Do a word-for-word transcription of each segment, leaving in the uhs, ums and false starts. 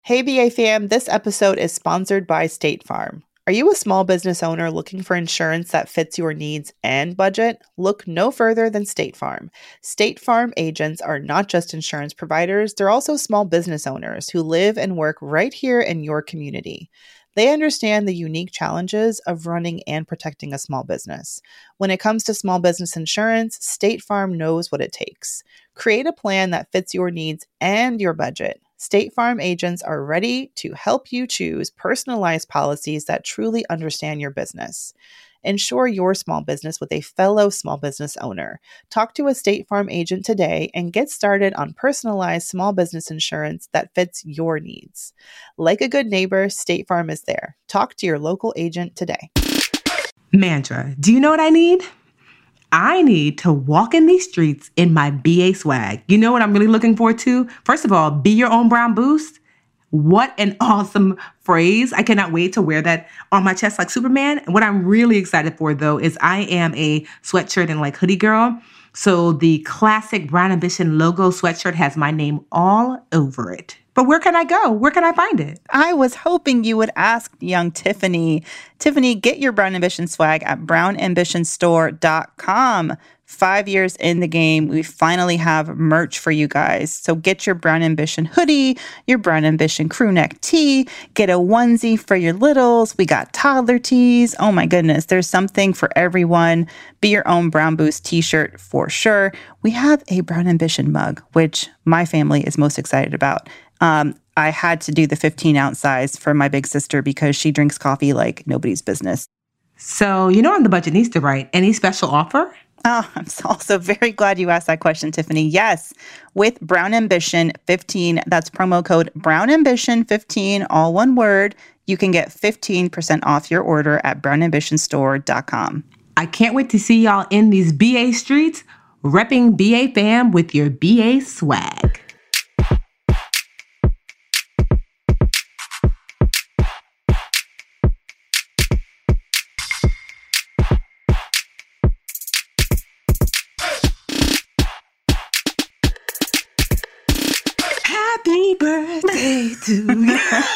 Hey, B A fam, this episode is sponsored by State Farm. Are you a small business owner looking for insurance that fits your needs and budget? Look no further than State Farm. State Farm agents are not just insurance providers, they're also small business owners who live and work right here in your community. They understand the unique challenges of running and protecting a small business. When it comes to small business insurance, State Farm knows what it takes. Create a plan that fits your needs and your budget. State Farm agents are ready to help you choose personalized policies that truly understand your business. Insure your small business with a fellow small business owner. Talk to a State Farm agent today and get started on personalized small business insurance that fits your needs. Like a good neighbor, State Farm is there. Talk to your local agent today. Mandra, do you know what I need? I need to walk in these streets in my B A swag. You know what I'm really looking forward to? First of all, be your own brown boost. What an awesome phrase. I cannot wait to wear that on my chest like Superman. And what I'm really excited for, though, is I am a sweatshirt and like hoodie girl. So the classic Brown Ambition logo sweatshirt has my name all over it. But where can I go? Where can I find it? I was hoping you would ask young Tiffany. Tiffany, get your Brown Ambition swag at brown ambition store dot com. Five years in the game, we finally have merch for you guys. So get your Brown Ambition hoodie, your Brown Ambition crew neck tee, get a onesie for your littles. We got toddler tees. Oh my goodness, there's something for everyone. Be your own Brown Boost t-shirt for sure. We have a Brown Ambition mug, which my family is most excited about. Um, I had to do the fifteen ounce size for my big sister because she drinks coffee like nobody's business. So, you know I'm the Budgetnista, right? Any special offer? Oh, I'm also very glad you asked that question, Tiffany. Yes, with Brown Ambition fifteen, that's promo code Brown Ambition fifteen, all one word, you can get fifteen percent off your order at brown ambition store dot com. I can't wait to see y'all in these B A streets, repping B A fam with your B A swag. Happy birthday to you.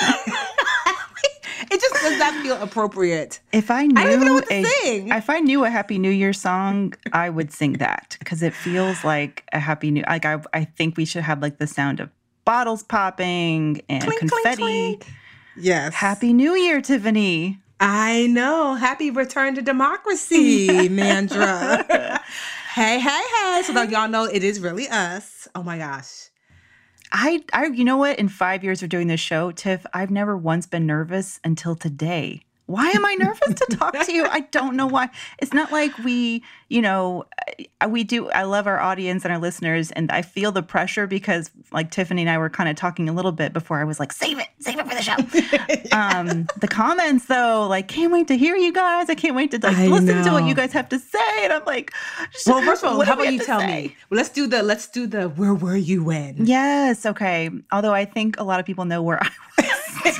It just does not feel appropriate. If I knew I don't even know what to a, sing. If I knew a Happy New Year song, I would sing that because it feels like a Happy New. Like I, I think we should have like the sound of bottles popping and Clink, confetti. clink, clink. Yes. Happy New Year, Tiffany. I know. Happy return to democracy, Mandra. Hey, hey, hey. So that y'all know it is really us. Oh my gosh. I, I, you know what? In five years of doing this show, Tiff, I've never once been nervous until today. Why am I nervous to talk to you? I don't know why. It's not like we, you know, we do. I love our audience and our listeners, and I feel the pressure because, like, Tiffany and I were kind of talking a little bit before. I was like, save it, save it for the show. yeah. Um, the comments, though, like, can't wait to hear you guys. I can't wait to like I listen know. to what you guys have to say. And I'm like, well, first of all, what how do we about you have to tell say? me? Well, let's do the let's do the where were you when? Yes, okay. Although I think a lot of people know where I was.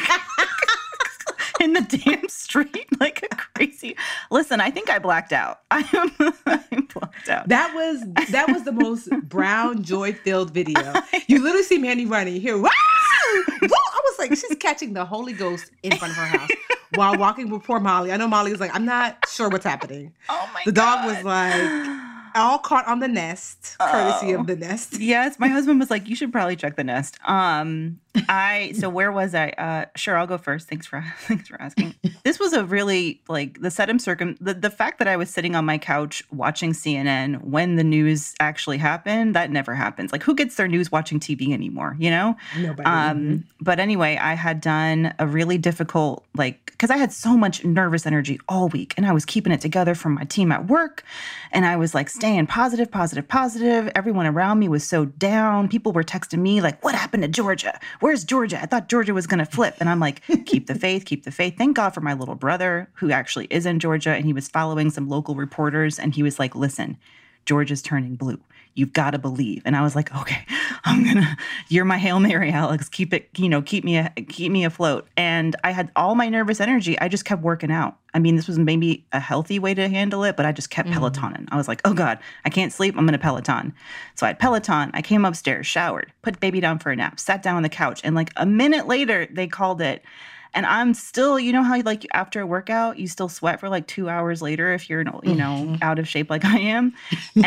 In the damn street like a crazy. Listen, I think I blacked out. I am I blacked out. That was that was the most brown joy filled video. You literally see Mandy running. You hear wow, woo! I was like, she's catching the Holy Ghost in front of her house while walking with poor Molly. I know Molly was like, I'm not sure what's happening. Oh my the God. The dog was like all caught on the nest, courtesy oh. of the nest. Yes, my husband was like, you should probably check the nest. Um, I so where was I? Uh, sure, I'll go first. Thanks for thanks for asking. This was a really like the set and circum the, the fact that I was sitting on my couch watching C N N when the news actually happened. That never happens. Like, who gets their news watching T V anymore? You know. Nobody. Um, mm-hmm. But anyway, I had done a really difficult like because I had so much nervous energy all week, and I was keeping it together from my team at work, and I was like staying positive, positive, positive. Everyone around me was so down. People were texting me like, "What happened to Georgia? Where's Georgia? I thought Georgia was going to flip." And I'm like, keep the faith, keep the faith. Thank God for my little brother who actually is in Georgia. And he was following some local reporters. And he was like, listen, Georgia's turning blue. You've got to believe. And I was like, okay, I'm gonna, you're my Hail Mary, Alex. Keep it, you know, keep me, keep me afloat. And I had all my nervous energy. I just kept working out. I mean, this was maybe a healthy way to handle it, but I just kept mm. Pelotoning. I was like, oh God, I can't sleep. I'm going to Peloton. So I had Peloton. I came upstairs, showered, put baby down for a nap, sat down on the couch. And like a minute later, they called it. And I'm still, you know how like after a workout, you still sweat for like two hours later if you're, you know, mm-hmm. out of shape like I am.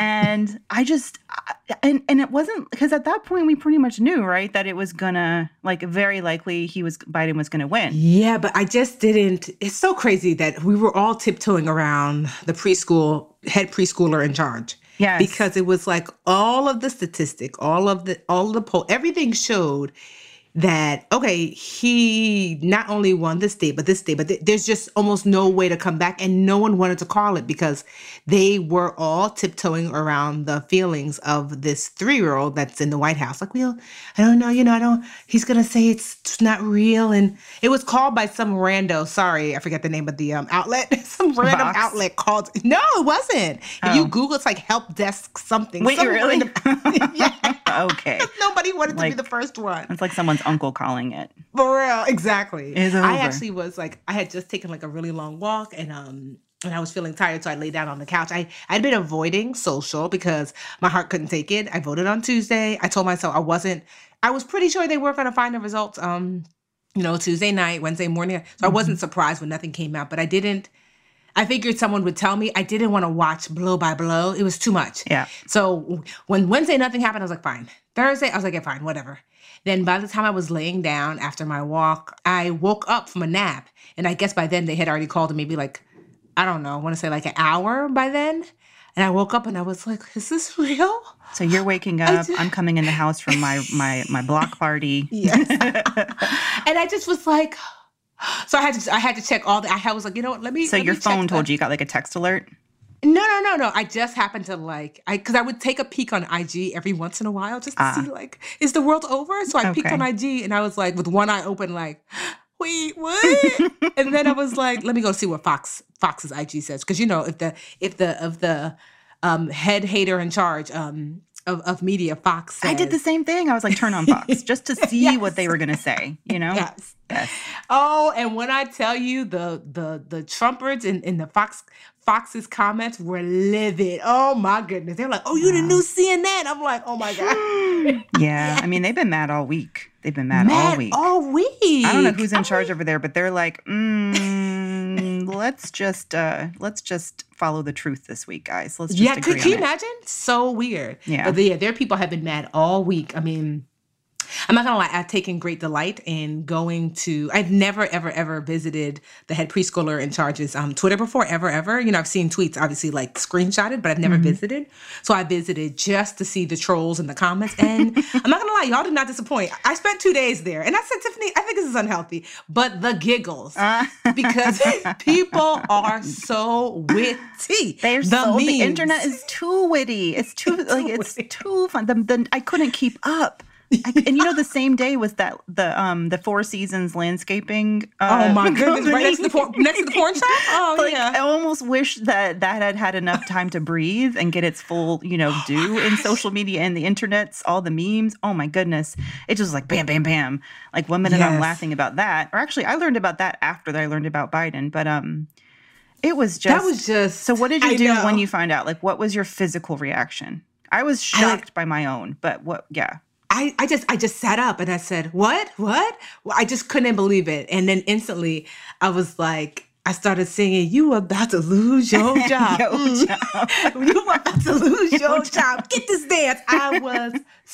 And I just, and, and it wasn't, because at that point we pretty much knew, right, that it was gonna, like very likely he was, Biden was gonna win. Yeah, but I just didn't, it's so crazy that we were all tiptoeing around the preschool, head preschooler in charge. Yes. Because it was like all of the statistic, all of the, all of the poll, everything showed that, okay, he not only won this state, but this state, but th- there's just almost no way to come back. And no one wanted to call it because they were all tiptoeing around the feelings of this three-year-old that's in the White House. Like, well, I don't know, you know, I don't, he's going to say it's not real. And it was called by some rando, sorry, I forget the name of the um, outlet, some random Vox? outlet called, no, it wasn't. Oh. If you Google, it's like help desk something. Wait, some really? random- yeah. Okay. Nobody wanted Like, to be the first one. It's like someone's uncle calling it. For real, exactly. It's over. I actually was like, I had just taken like a really long walk and um and I was feeling tired, so I lay down on the couch. I, I'd been avoiding social because my heart couldn't take it. I voted on Tuesday. I told myself I wasn't, I was pretty sure they weren't going to find the results, um, you know, Tuesday night, Wednesday morning. So mm-hmm. I wasn't surprised when nothing came out, but I didn't, I figured someone would tell me. I didn't want to watch blow by blow. It was too much. Yeah. So when Wednesday nothing happened, I was like, fine. Thursday, I was like, yeah, fine, whatever. Then by the time I was laying down after my walk, I woke up from a nap. And I guess by then they had already called it maybe like, I don't know, I want to say like an hour by then. And I woke up and I was like, is this real? So you're waking up. I'm coming in the house from my my my block party. Yes. And I just was like, so I had to I had to check all the, I was like, you know what, let me So let your me check phone told that. you you got like a text alert? No, no, no, no. I just happened to like, I because I would take a peek on I G every once in a while just to Ah. see like, is the world over? So I peeked Okay. on I G and I was like, with one eye open, like, wait, what? And then I was like, let me go see what Fox Fox's I G says, because you know, if the if the of the um, head hater in charge um, of of media, Fox says, I did the same thing. I was like, turn on Fox just to see Yes. what they were going to say, you know? Yes. Yes. Oh, and when I tell you the the the Trumpers in, in the Fox Fox's comments were livid. Oh my goodness. They're like, oh, you the new C N N. I'm like, oh my God. Yeah. I mean, they've been mad all week. They've been mad, all Mad week. all week. I don't know who's in I charge mean, over there, but they're like, mm, let's just uh, let's just follow the truth this week, guys. Let's just yeah, agree could, can you on it. imagine? So weird. Yeah. But yeah, their people have been mad all week. I mean, I'm not gonna lie, I've taken great delight in going to, I've never, ever, ever visited the head preschooler in charge's um, Twitter before, ever, ever. You know, I've seen tweets, obviously, like screenshotted, but I've never Mm-hmm. visited. So I visited just to see the trolls in the comments. And I'm not gonna lie, y'all did not disappoint. I spent two days there. And I said, Tiffany, I think this is unhealthy. But the giggles, because people are so witty. They're the so, the memes. internet is too witty. It's too, like, it's witty. too fun. The, the, I couldn't keep up. I, and you know, the same day was that the um the Four Seasons landscaping. Uh, Oh my goodness! company. Right next to the por- next to the porn shop. Oh Like, yeah. I almost wish that that had had enough time to breathe and get its full, you know, due in social media and the internets, all the memes. Oh my goodness. It just was like bam, bam, bam. Like one minute I'm Yes. laughing about that. Or actually I learned about that after that I learned about Biden. But um it was just That was just. So what did you I do know. when you found out? Like what was your physical reaction? I was I, like- shocked by my own, but what yeah. I, I just I just sat up and I said, what? What? Well, I just couldn't believe it. And then instantly I was like, I started singing, you about to lose your job. Yo, Mm. job. You about to lose Yo, your job. job. Get this dance. I was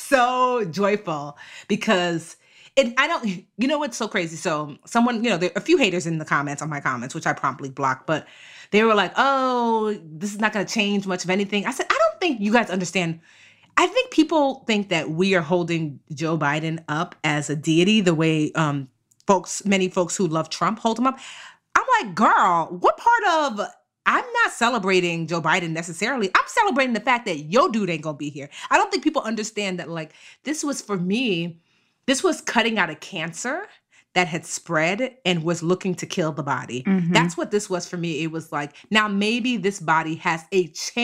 so joyful because it, I don't, you know what's so crazy? So someone, you know, there are a few haters in the comments on my comments, which I promptly blocked, but they were like, oh, this is not going to change much of anything. I said, I don't think you guys understand. I think people think that we are holding Joe Biden up as a deity the way um, folks, many folks who love Trump hold him up. I'm like, girl, what part of, I'm not celebrating Joe Biden necessarily. I'm celebrating the fact that your dude ain't gonna be here. I don't think people understand that, like, this was for me, this was cutting out a cancer that had spread and was looking to kill the body. Mhm. That's what this was for me. It was like, now maybe this body has a chance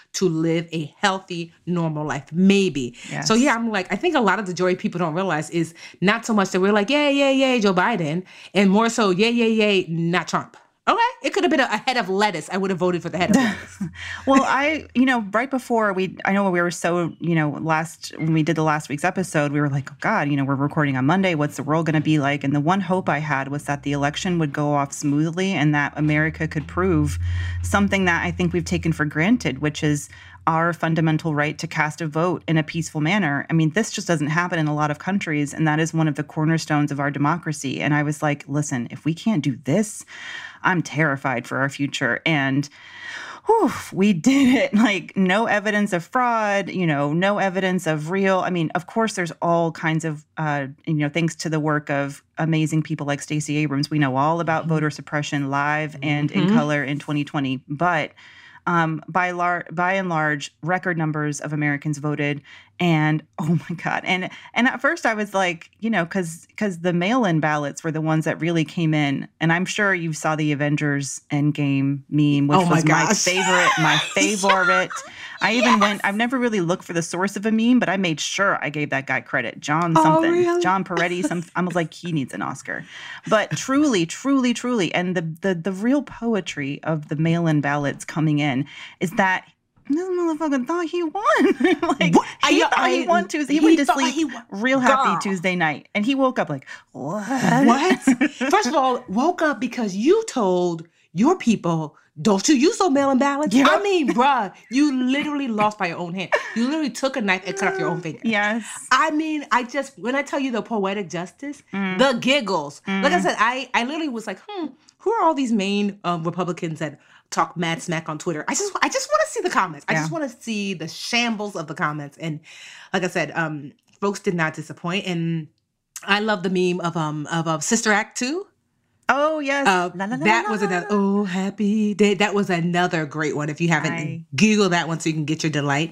to live a healthy, normal life. Maybe. Yes. So yeah, I'm like, I think a lot of the joy people don't realize is not so much that we're like, yay, yay, yay, Joe Biden, and more so, yay, yay, yay, not Trump. Okay, it could have been a, a head of lettuce. I would have voted for the head of lettuce. Well, I, you know, right before we, I know we were so, you know, last, when we did the last week's episode, we were like, oh God, you know, we're recording on Monday. What's the world going to be like? And the one hope I had was that the election would go off smoothly and that America could prove something that I think we've taken for granted, which is our fundamental right to cast a vote in a peaceful manner. I mean, this just doesn't happen in a lot of countries, and that is one of the cornerstones of our democracy. And I was like, listen, if we can't do this, I'm terrified for our future. And whew, we did it. Like, no evidence of fraud, you know, no evidence of real. I mean, of course, there's all kinds of, uh, you know, thanks to the work of amazing people like Stacey Abrams, we know all about mm-hmm. voter suppression live and mm-hmm. in color in twenty twenty. But Um, by lar- by and large, record numbers of Americans voted, and oh my God! And and at first I was like, you know, because because the mail-in ballots were the ones that really came in, and I'm sure you saw the Avengers Endgame meme, which oh my was gosh. my favorite, my favorite. I even yes. went. I've never really looked for the source of a meme, but I made sure I gave that guy credit, John something, oh, really? John Peretti. Some I was like, he needs an Oscar. But truly, truly, truly, and the the the real poetry of the mail-in ballots coming in is that this motherfucker thought he won. like what? he I, thought I, he won Tuesday. He, he went to sleep he real happy Girl. Tuesday night, and he woke up like, what? What? First of all, woke up because you told your people, don't you use those mail-in ballots? Yep. I mean, bruh, you literally lost by your own hand. You literally took a knife and cut off your own finger. Yes. I mean, I just, when I tell you the poetic justice, mm. the giggles. Mm. Like I said, I, I literally was like, hmm, who are all these main um, Republicans that talk mad smack on Twitter? I just I just want to see the comments. I yeah. just want to see the shambles of the comments. And like I said, um, folks did not disappoint. And I love the meme of um of uh, Sister Act two. Oh, yes. Uh, la, la, la, that la, was another, oh, happy day. That was another great one. If you haven't, I... Google that one so you can get your delight.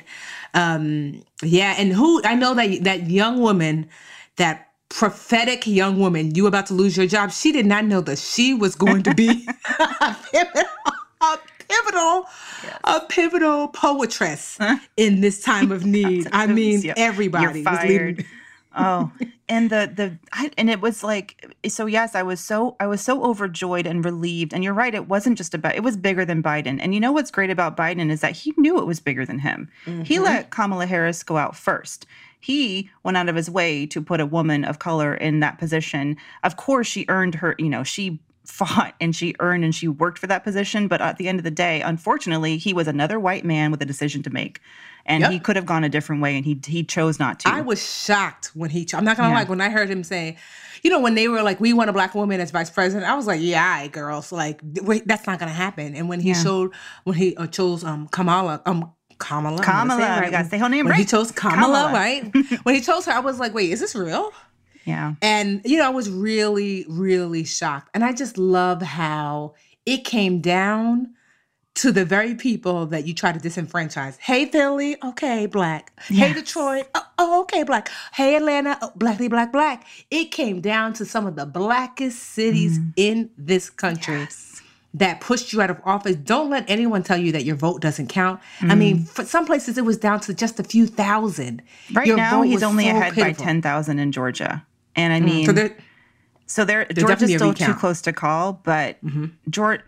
Um, yeah, and who, I know that that young woman, that prophetic young woman, you about to lose your job, she did not know that she was going to be a pivotal, a pivotal, yes. a pivotal poetress huh? in this time of need. I mean, yep. everybody You're fired. Oh, and the the I, and it was like, so yes, I was so I was so overjoyed and relieved. And you're right, it wasn't just about, it was bigger than Biden. And you know what's great about Biden is that he knew it was bigger than him. Mm-hmm. He let Kamala Harris go out first. He went out of his way to put a woman of color in that position. Of course, she earned her, you know, she fought and she earned and she worked for that position. But at the end of the day, unfortunately, he was another white man with a decision to make. And yep. he could have gone a different way, and he he chose not to. I was shocked when he, I'm not going to yeah. lie, when I heard him say, you know, when they were like, we want a black woman as vice president, I was like, yeah, all right, girls. Like, wait, that's not going to happen. And when he yeah. showed, when he uh, chose um Kamala, um Kamala. Kamala, right. you got to say her name when right. He chose Kamala, Kamala. right? When he chose her, I was like, wait, is this real? Yeah. And, you know, I was really, really shocked. And I just love how it came down to the very people that you try to disenfranchise. Hey, Philly, okay, black. Yes. Hey, Detroit, oh, oh, okay, black. Hey, Atlanta, oh, blackly, black, black. It came down to some of the blackest cities mm. in this country yes. that pushed you out of office. Don't let anyone tell you that your vote doesn't count. Mm. I mean, for some places, it was down to just a few thousand. Right your now, he's only so ahead pitiful. by ten thousand in Georgia. And I mean, mm. so they're, so they're, Georgia's still too close to call, but mm-hmm. Georgia...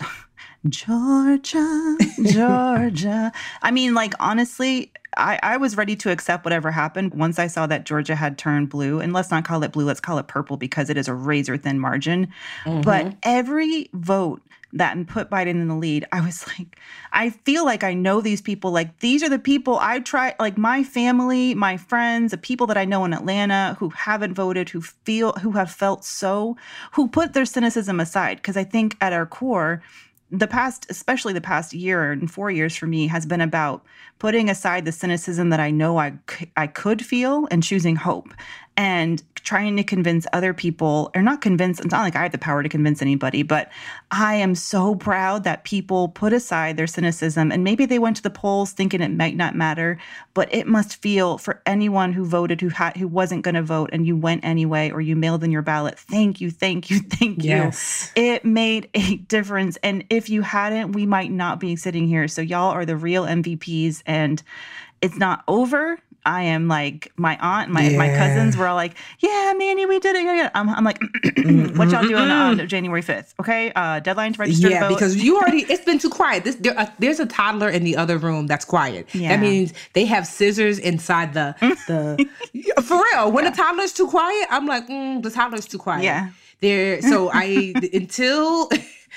Georgia, Georgia. I mean, like, honestly, I, I was ready to accept whatever happened once I saw that Georgia had turned blue. And let's not call it blue, let's call it purple because it is a razor thin margin. Mm-hmm. But every vote that put Biden in the lead, I was like, I feel like I know these people. Like, these are the people I try, like my family, my friends, the people that I know in Atlanta who haven't voted, who feel, who have felt so, who put their cynicism aside. Because I think at our core, the past, especially the past year and four years for me, has been about putting aside the cynicism that I know I, c- I could feel and choosing hope. and trying to convince other people, or not convince, it's not like I have the power to convince anybody, but I am so proud that people put aside their cynicism, and maybe they went to the polls thinking it might not matter, but it must feel for anyone who voted, who had, who wasn't going to vote, and you went anyway, or you mailed in your ballot. Thank you, thank you, thank Yes. you. It made a difference. And if you hadn't, we might not be sitting here. So y'all are the real M V Ps, and it's not over. I am like, my aunt, my, Yeah. my cousins were all like, yeah, Manny, we did it. Yeah, yeah. I'm, I'm like, what y'all doing on January fifth? Okay. Uh, deadline to register Yeah, to vote. because you already, it's been too quiet. This, there, uh, there's a toddler in the other room that's quiet. Yeah. That means they have scissors inside the, the Yeah, for real. When Yeah. the toddler's too quiet, I'm like, mm, the toddler's too quiet. Yeah. There, so I, until,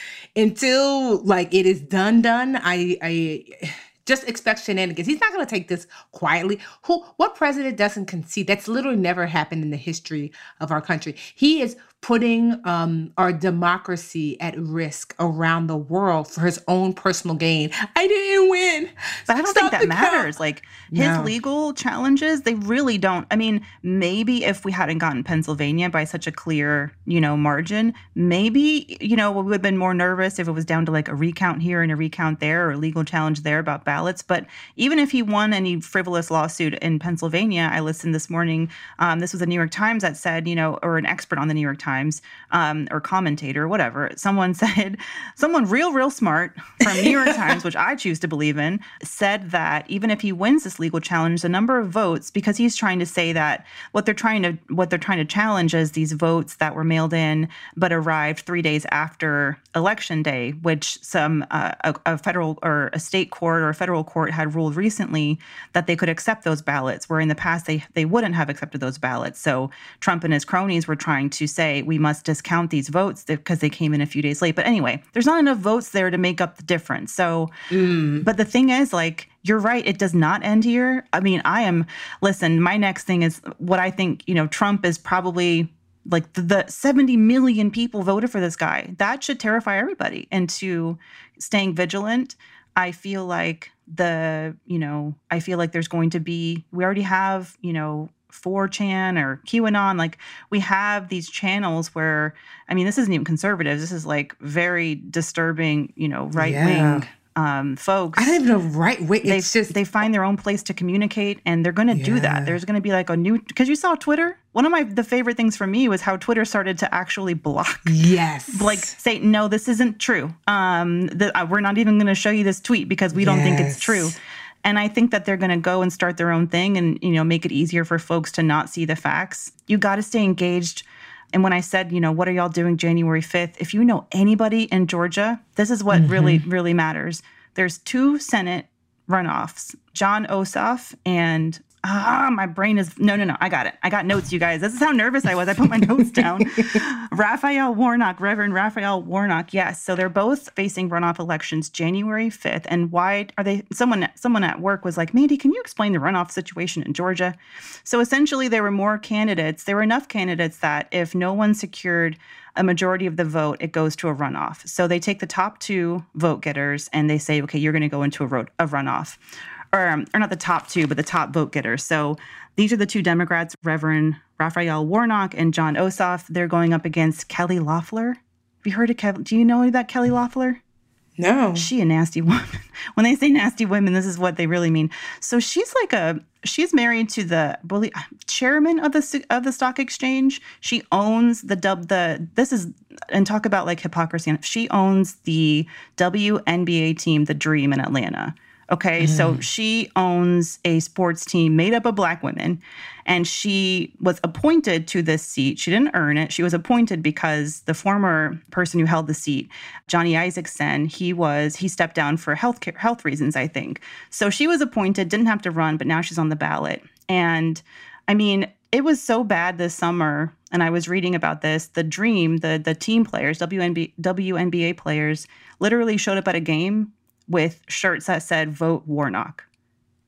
until like it is done, done, I, I, just expect shenanigans. He's not going to take this quietly. Who, what president doesn't concede? That's literally never happened in the history of our country. He is putting um, our democracy at risk around the world for his own personal gain. I didn't win. But I don't Stop think that the count. matters. Like his No. legal challenges, they really don't. I mean, maybe if we hadn't gotten Pennsylvania by such a clear, you know, margin, maybe, you know, we would have been more nervous if it was down to like a recount here and a recount there, or a legal challenge there about ballots. But even if he won any frivolous lawsuit in Pennsylvania, I listened this morning. Um, this was the New York Times that said, you know, or an expert on the New York Times, um, or commentator, or whatever. Someone said, someone real, real smart from New York Times, which I choose to believe in, said that even if he wins this legal challenge, the number of votes, because he's trying to say that what they're trying to what they're trying to challenge is these votes that were mailed in but arrived three days after Election Day, which some uh, a, a federal or a state court or a federal court had ruled recently that they could accept those ballots, where in the past they they wouldn't have accepted those ballots. So Trump and his cronies were trying to say we must discount these votes because they came in a few days late. But anyway, there's not enough votes there to make up the difference. So, Mm. but the thing is, like, you're right. It does not end here. I mean, I am, listen, my next thing is what I think, you know, Trump is probably like the, the seventy million people voted for this guy. That should terrify everybody into staying vigilant. I feel like the, you know, I feel like there's going to be, we already have, you know, four chan or QAnon, like we have these channels where, I mean, this isn't even conservatives. This is like very disturbing, you know, right wing Yeah. um, folks. I don't even know right way. They, It's just they find their own place to communicate, and they're going to do Yeah. that. There's going to be like a new, because you saw Twitter. One of my, the favorite things for me was how Twitter started to actually block, yes, like say, no, this isn't true. Um, the, uh, we're not even going to show you this tweet because we don't think it's Yes. true. And I think that they're going to go and start their own thing and, you know, make it easier for folks to not see the facts. You got to stay engaged. And when I said, you know, what are y'all doing January fifth? If you know anybody in Georgia, this is what Mhm. really, really matters. There's two Senate runoffs, Jon Ossoff and ah, my brain is, no, no, no, I got it. I got notes, you guys. This is how nervous I was. I put my notes down. Raphael Warnock, Reverend Raphael Warnock. Yes. So they're both facing runoff elections January fifth. And why are they, someone, someone at work was like, Mandy, can you explain the runoff situation in Georgia? So essentially there were more candidates. There were enough candidates that if no one secured a majority of the vote, it goes to a runoff. So they take the top two vote getters and they say, okay, you're going to go into a, ro- a runoff. Or, um, or not the top two, but the top vote getters. So these are the two Democrats, Reverend Raphael Warnock and Jon Ossoff. They're going up against Kelly Loeffler. Have you heard of Kelly? Do you know about Kelly Loeffler? no. She a nasty woman. When they say nasty women, this is what they really mean. So she's like a, she's married to the bully, chairman of the of the stock exchange. She owns the dub the this is and talk about like hypocrisy. She owns the W N B A team, the Dream in Atlanta. Okay, so she owns a sports team made up of Black women, and she was appointed to this seat. She didn't earn it. She was appointed because the former person who held the seat, Johnny Isaacson, he was he stepped down for health care, health reasons, I think. So she was appointed, didn't have to run, but now she's on the ballot. And I mean, it was so bad this summer, and I was reading about this. The Dream, the the team players, W N B A, W N B A players, literally showed up at a game with shirts that said "Vote Warnock."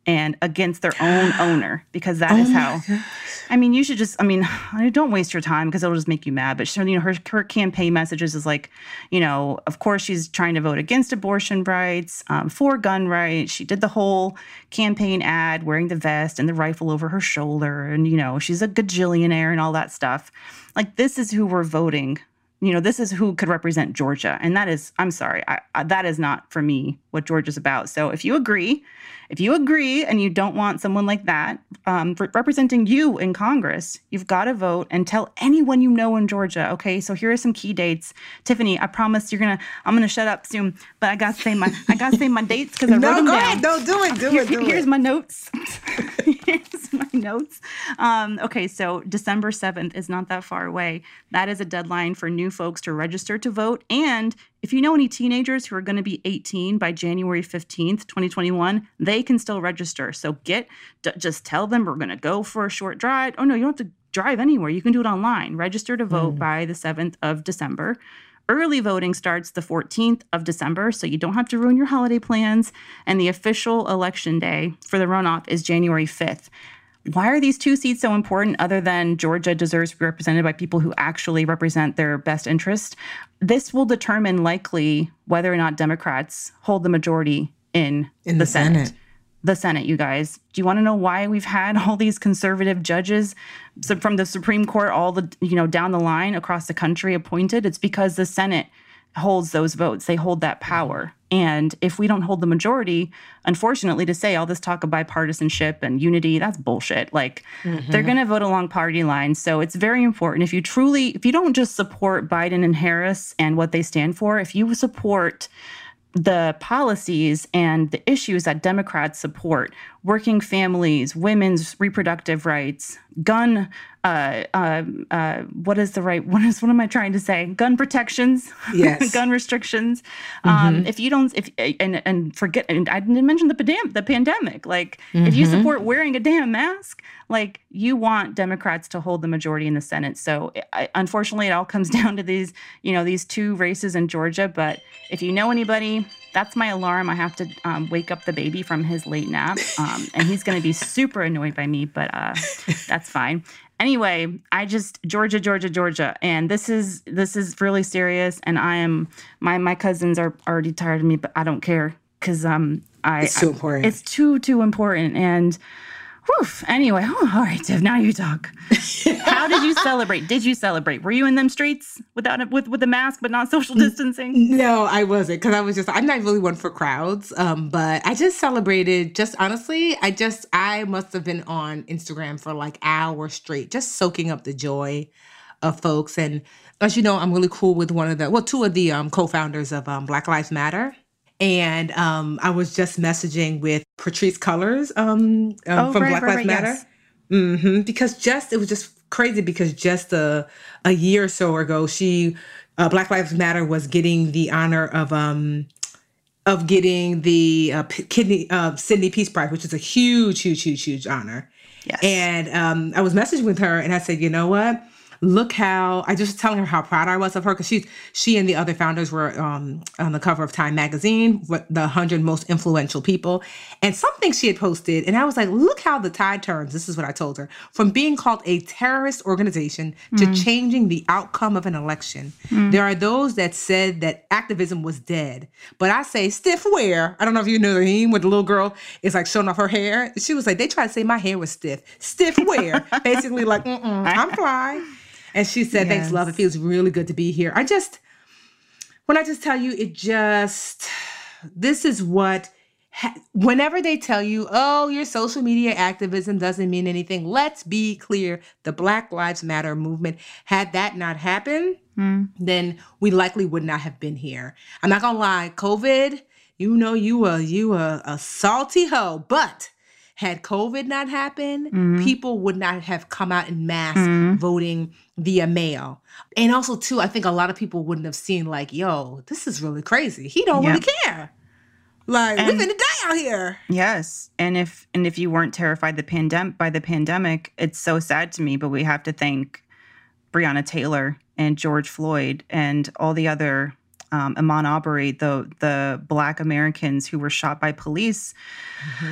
and against their own owner, because that Oh is my how. gosh. I mean, you should just, I mean, don't waste your time because it'll just make you mad. But she, you know, her, her campaign messages is like, you know, of course she's trying to vote against abortion rights, um, for gun rights. She did the whole campaign ad wearing the vest and the rifle over her shoulder. And, you know, she's a gajillionaire and all that stuff. Like, this is who we're voting. You know, this is who could represent Georgia. And that is, I'm sorry, I, I, that is not for me what Georgia's about. So if you agree, if you agree and you don't want someone like that um, for representing you in Congress, you've got to vote and tell anyone you know in Georgia. Okay, so here are some key dates. Tiffany, I promise you're gonna, I'm gonna shut up soon, but I gotta say my, I gotta say my dates because I No, wrote them go down. ahead. Don't do it. Do Here- it. Do here's it. my notes. Here's my notes. Um, okay, so December seventh is not that far away. That is a deadline for new folks to register to vote. And if you know any teenagers who are going to be eighteen by January fifteenth, twenty twenty-one, they can still register. So get, d- just tell them we're going to go for a short drive. Oh, no, you don't have to drive anywhere. You can do it online. Register to vote by the seventh of December. Early voting starts the fourteenth of December, so you don't have to ruin your holiday plans. And the official election day for the runoff is January fifth. Why are these two seats so important other than Georgia deserves to be represented by people who actually represent their best interest? This will determine likely whether or not Democrats hold the majority in, In the, the Senate. Senate. The Senate, you guys. Do you want to know why we've had all these conservative judges so from the Supreme Court all the, you know, down the line across the country appointed? It's because the Senate holds those votes. They hold that power. And if we don't hold the majority, unfortunately to say all this talk of bipartisanship and unity, that's bullshit. Like, mm-hmm. they're going to vote along party lines. So it's very important. If you truly, if you don't just support Biden and Harris and what they stand for, if you support the policies and the issues that Democrats support, working families, women's reproductive rights, gun, uh, uh, uh, what is the right, what is, what am I trying to say? Gun protections, yes. gun restrictions. Mm-hmm. Um, if you don't, if, and, and forget, and I didn't mention the, pandem- the pandemic, like mm-hmm. if you support wearing a damn mask, like you want Democrats to hold the majority in the Senate. So I, unfortunately, it all comes down to these, you know, these two races in Georgia. But if you know anybody, that's my alarm. I have to um, wake up the baby from his late nap. Um, and he's going to be super annoyed by me, but uh, that's fine. Anyway, I just Georgia, Georgia, Georgia, and this is this is really serious. And I am my my cousins are already tired of me, but I don't care because um I it's too important. I, it's too too important. And whew, anyway, oh, all right, Tiff, now you talk. How did you celebrate? Did you celebrate? Were you in them streets without a, with with the mask but not social distancing? No, I wasn't because I was just I'm not really one for crowds. Um, but I just celebrated. Just honestly, I just I must have been on Instagram for like hours straight, just soaking up the joy of folks. And as you know, I'm really cool with one of the well, two of the um, co-founders of um, Black Lives Matter. And um, I was just messaging with Patrisse Cullors um, um, oh, from right, Black right, Lives right, Matter. Yes. Mm-hmm. Because just, it was just crazy because just a, a year or so ago, she, uh, Black Lives Matter was getting the honor of, um, of getting the uh, kidney, uh, Sydney Peace Prize, which is a huge, huge, huge, huge honor. Yes. And um, I was messaging with her and I said, you know what? Look how, I just was telling her how proud I was of her because she's, she and the other founders were um, on the cover of Time magazine, what the one hundred most influential people. And something she had posted, and I was like, look how the tide turns. This is what I told her. From being called a terrorist organization to mm. changing the outcome of an election. Mm. There are those that said that activism was dead. But I say, stiff where? I don't know if you know the meme where the little girl is like showing off her hair. She was like, they tried to say my hair was stiff. Stiff where? Basically like, mm-mm, I'm fly. And she said, yes. Thanks, love. It feels really good to be here. I just, when I just tell you, it just, this is what, ha- whenever they tell you, oh, your social media activism doesn't mean anything. Let's be clear. The Black Lives Matter movement, had that not happened, mm. then we likely would not have been here. I'm not going to lie. COVID, you know, you a, you a, a salty hoe, but had COVID not happened, mm-hmm. people would not have come out in mass mm-hmm. voting via mail. And also, too, I think a lot of people wouldn't have seen like, yo, this is really crazy. He don't yep. really care. Like, and, we're finna die out here. Yes. And if and if you weren't terrified the pandem- by the pandemic, it's so sad to me, but we have to thank Breonna Taylor and George Floyd and all the other um, Ahmaud Arbery, the, the Black Americans who were shot by police. Mm-hmm.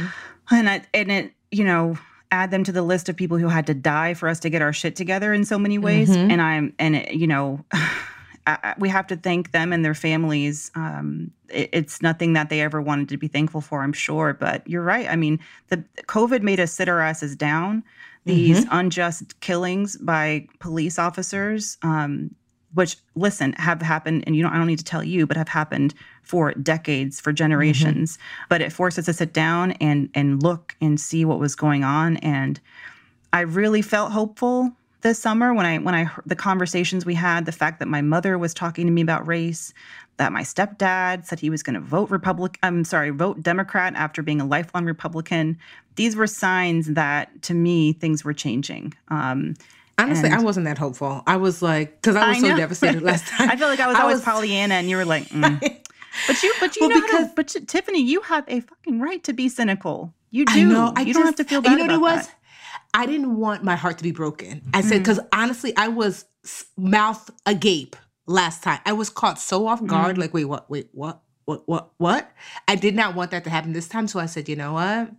And I, and it, you know, add them to the list of people who had to die for us to get our shit together in so many ways. Mm-hmm. And I'm, and it, you know, I, we have to thank them and their families. Um, it, it's nothing that they ever wanted to be thankful for, I'm sure. But you're right. I mean, the COVID made us sit our asses down. These mm-hmm. unjust killings by police officers, um, which, listen, have happened, and you don't, I don't need to tell you, but have happened for decades, for generations. Mm-hmm. But it forced us to sit down and and look and see what was going on. And I really felt hopeful this summer when I when I heard the conversations we had, the fact that my mother was talking to me about race, that my stepdad said he was going to vote Republican, I'm sorry, vote Democrat after being a lifelong Republican. These were signs that, to me, things were changing. Um, Honestly, and I wasn't that hopeful. I was like, because I was I so know. devastated last time. I feel like I was I always was- Pollyanna, and you were like, mm. but you, but you Well, know, how because- to, but t- Tiffany, you have a fucking right to be cynical. You do. I know. I you just, don't have to feel bad you know about what it was? that. I didn't want my heart to be broken. I said, because honestly, I was s- mouth agape last time. I was caught so off guard. Like, wait, what? Wait, what? What? What? What? I did not want that to happen this time. So I said, you know what?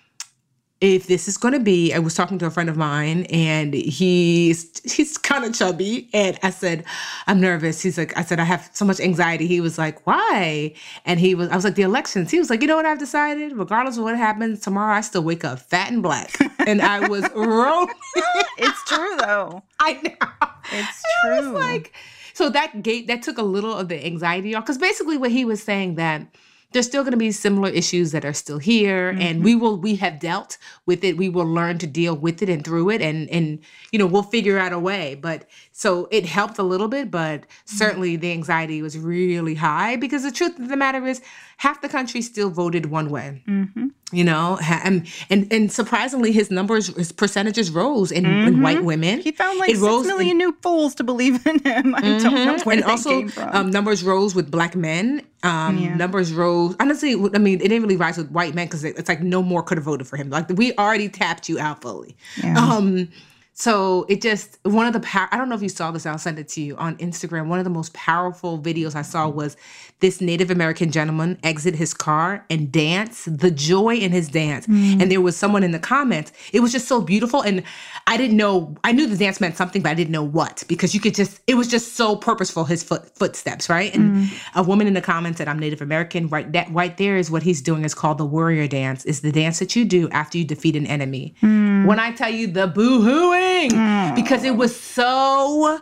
If this is going to be, I was talking to a friend of mine and he's, he's kind of chubby. And I said, I'm nervous. He's like, I said, I have so much anxiety. He was like, why? And he was, I was like, the elections. He was like, you know what I've decided? Regardless of what happens tomorrow, I still wake up fat and black. And I was rolling. It's true, though. I know. It's And I true. was like, so that gate, that took a little of the anxiety off. Because basically what he was saying that there's still going to be similar issues that are still here, mm-hmm. and we will, we have dealt with it. We will learn to deal with it and through it, and, and, you know, we'll figure out a way. But so it helped a little bit, but certainly the anxiety was really high because the truth of the matter is half the country still voted one way. Mm-hmm. You know, and, and and surprisingly, his numbers, his percentages rose in, mm-hmm. in white women. He found like it six rose million in, new fools to believe in him. I mm-hmm. don't know where and they also, came from. Um, numbers rose with black men. Um, yeah. Numbers rose. Honestly, I mean, it didn't really rise with white men because it, it's like no more could have voted for him. Like we already tapped you out fully. Yeah. Um, so it just, one of the, pow- I don't know if you saw this, I'll send it to you on Instagram. One of the most powerful videos I saw was this Native American gentleman exit his car and dance, the joy in his dance. Mm. And there was someone in the comments. It was just so beautiful. And I didn't know, I knew the dance meant something, but I didn't know what, because you could just, it was just so purposeful, his foot, footsteps, right? And mm. a woman in the comments said, I'm Native American. Right, that right there is what he's doing is called the warrior dance. It's the dance that you do after you defeat an enemy. Mm. When I tell you the boo-hooing, mm. because it was so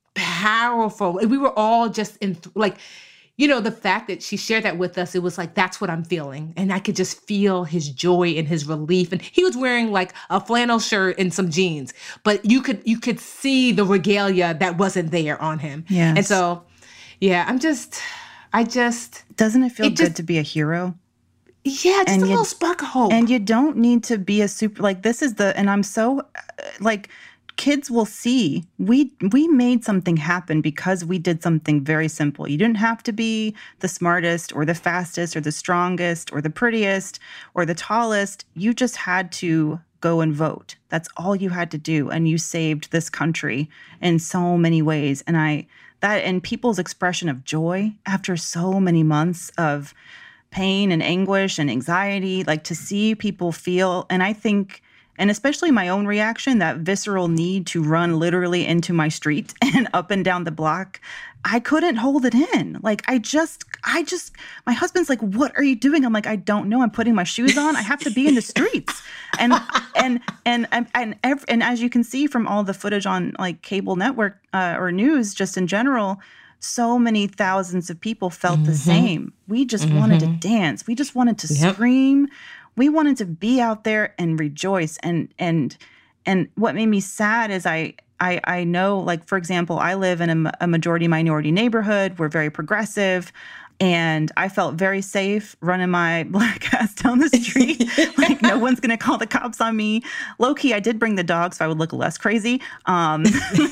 powerful. We were all just in, like, you know, the fact that she shared that with us, it was like, that's what I'm feeling. And I could just feel his joy and his relief. And he was wearing like a flannel shirt and some jeans, but you could, you could see the regalia that wasn't there on him. Yes. And so, yeah, I'm just, I just. Doesn't it feel it good just, to be a hero? Yeah, just and a you, little spark of hope. And you don't need to be a super, like this is the, and I'm so, uh, like, kids will see we we made something happen because we did something very simple. You didn't have to be the smartest or the fastest or the strongest or the prettiest or the tallest. You just had to go and vote. That's all you had to do. And you saved this country in so many ways. And I that and people's expression of joy after so many months of pain and anguish and anxiety, like to see people feel, and I think and especially my own reaction, that visceral need to run literally into my street and up and down the block, I couldn't hold it in. Like, I just, I just, my husband's like, what are you doing? I'm like, I don't know. I'm putting my shoes on. I have to be in the streets. And, and, and, and, and, every, and as you can see from all the footage on like cable network uh, or news, just in general, so many thousands of people felt mm-hmm. the same. We just mm-hmm. wanted to dance. We just wanted to yep. scream. We wanted to be out there and rejoice. And and and what made me sad is I I, I know, like, for example, I live in a, a majority minority neighborhood. We're very progressive. And I felt very safe running my black ass down the street. Like, no one's going to call the cops on me. Low key, I did bring the dog so I would look less crazy. Um,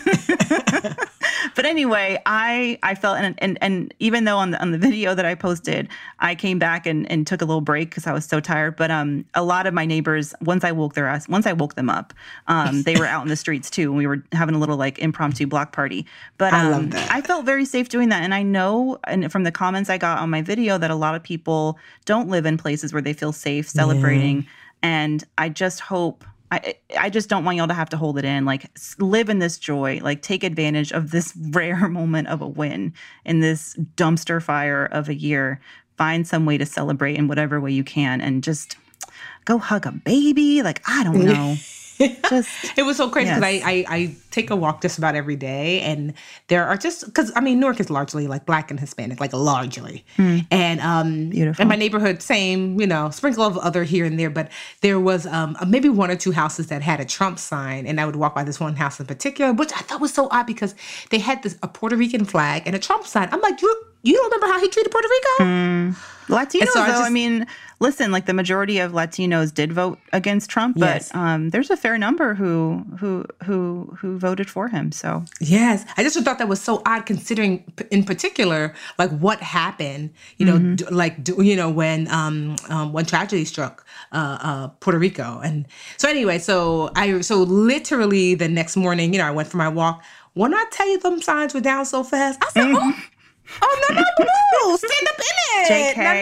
but anyway, I I felt, and and, and even though on the, on the video that I posted, I came back and, and took a little break because I was so tired. But um, a lot of my neighbors, once I woke their ass, once I woke them up, um, they were out in the streets too. And we were having a little like impromptu block party. But um, I love that. I felt very safe doing that. And I know, and from the comments I got on my video, that a lot of people don't live in places where they feel safe celebrating. Yeah. And I just hope, I I just don't want y'all to have to hold it in. Like, live in this joy. Like, take advantage of this rare moment of a win in this dumpster fire of a year. Find some way to celebrate in whatever way you can, and just go hug a baby. Like, I don't know. Just, it was so crazy because yes. I, I I take a walk just about every day, and there are just because I mean Newark is largely like Black and Hispanic, like largely, Mm. and um Beautiful. in my neighborhood, same, you know, sprinkle of other here and there, but there was um maybe one or two houses that had a Trump sign, and I would walk by this one house in particular, which I thought was so odd because they had this a Puerto Rican flag and a Trump sign. I'm like, you you don't remember how he treated Puerto Rico? Mm. Latinos, so I though, I just- mean, listen, like the majority of Latinos did vote against Trump, but Yes. um, there's a fair number who who who who voted for him. So Yes, I just thought that was so odd, considering, p- in particular, like what happened. You know, d- like d- you know when um, um when tragedy struck uh, uh Puerto Rico, and so anyway, so I so literally the next morning, you know, I went for my walk. When I tell you them signs were down so fast, I said, "Oh, oh no, no, no, stand up in it, J K.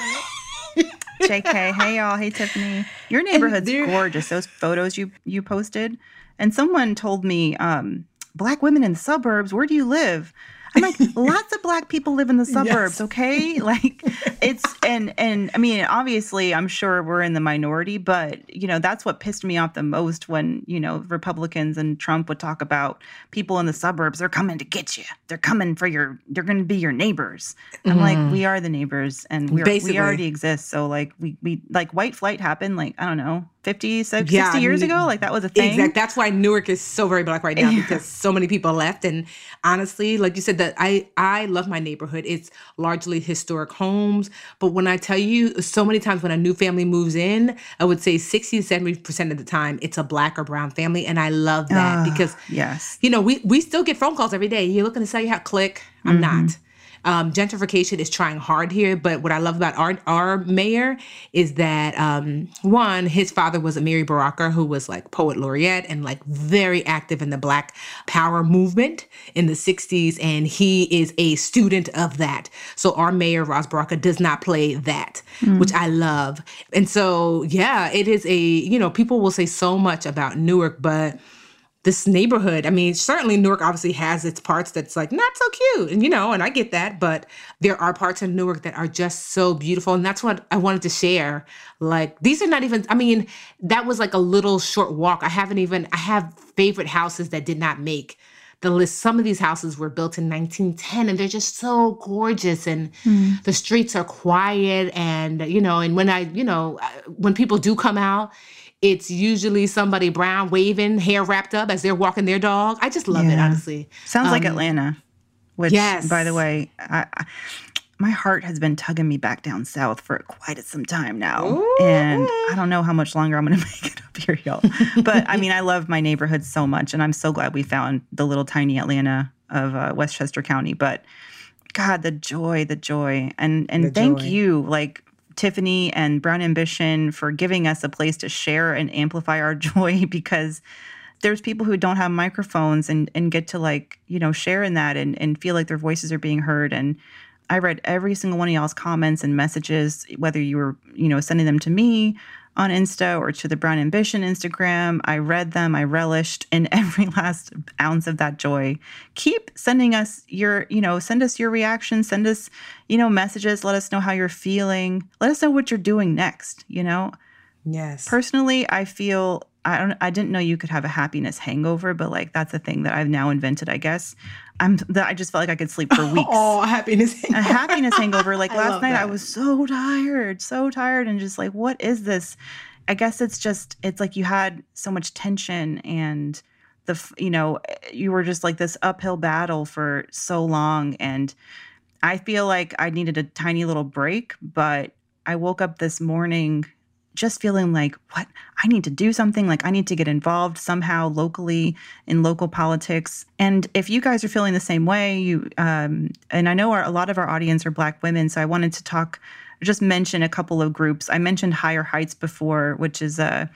No, no." J K, hey y'all, hey Tiffany. Your neighborhood's there- gorgeous. Those photos you you posted, and someone told me, um, Black women in the suburbs. Where do you live? I'm like, lots of Black people live in the suburbs, Yes. okay? Like, it's, and, and I mean, obviously, I'm sure we're in the minority, but, you know, that's what pissed me off the most when, you know, Republicans and Trump would talk about people in the suburbs. They're coming to get you. They're coming for your, they're going to be your neighbors. I'm like, we are the neighbors, and we're, Basically. we already exist. So, like, we, we, like, white flight happened, like, I don't know, fifty, sixty Yeah, years I mean, ago? Like, that was a thing. Exactly. That's why Newark is so very Black right now, Yeah. because so many people left. And honestly, like you said, that I I love my neighborhood. It's largely historic homes. But when I tell you, so many times when a new family moves in, I would say sixty to seventy percent of the time, it's a Black or brown family. And I love that Ah, because, yes. you know, we, we still get phone calls every day. You're looking to sell your house. Click. I'm not. Um, gentrification is trying hard here, but what I love about our our mayor is that um, one, his father was Amiri Baraka, who was like poet laureate and like very active in the Black Power movement in the sixties, and he is a student of that. So our mayor, Roz Baraka, does not play that, which I love. And so, yeah, it is a, you know, people will say so much about Newark, but this neighborhood, I mean, certainly Newark obviously has its parts that's like not so cute, and you know, and I get that, but there are parts of Newark that are just so beautiful, and that's what I wanted to share. Like, these are not even, I mean, that was like a little short walk. I haven't even, I have favorite houses that did not make the list. Some of these houses were built in nineteen ten, and they're just so gorgeous, and the streets are quiet, and you know, and when I, you know, when people do come out, it's usually somebody brown waving, hair wrapped up as they're walking their dog. I just love it, Yeah. honestly. Sounds like Um, Atlanta, which, yes. by the way, I, I, my heart has been tugging me back down south for quite some time now. Ooh. And I don't know how much longer I'm going to make it up here, y'all. But I mean, I love my neighborhood so much, and I'm so glad we found the little tiny Atlanta of uh, Westchester County. But God, the joy, the joy. And, and The thank joy. you, like, Tiffany and Brown Ambition, for giving us a place to share and amplify our joy, because there's people who don't have microphones and, and get to, like, you know, share in that and, and feel like their voices are being heard. And I read every single one of y'all's comments and messages, whether you were, you know, sending them to me on Insta or to the Brown Ambition Instagram. I read them. I relished in every last ounce of that joy. Keep sending us your, you know, send us your reactions, send us, you know, messages. Let us know how you're feeling. Let us know what you're doing next, you know? Yes. Personally, I feel, I don't, I didn't know you could have a happiness hangover, but like, that's a thing that I've now invented, I guess. I'm, that I just felt like I could sleep for weeks. Oh, happiness. A happiness hangover. Like I last love night, I that. was so tired, so tired, and just like, what is this? I guess it's just, it's like you had so much tension, and the, f- you know, you were just like this uphill battle for so long. And I feel like I needed a tiny little break, but I woke up this morning just feeling like, what? I need to do something. Like, I need to get involved somehow locally in local politics. And if you guys are feeling the same way, you um, and I know our, a lot of our audience are Black women, so I wanted to talk, just mention a couple of groups. I mentioned Higher Heights before, which is a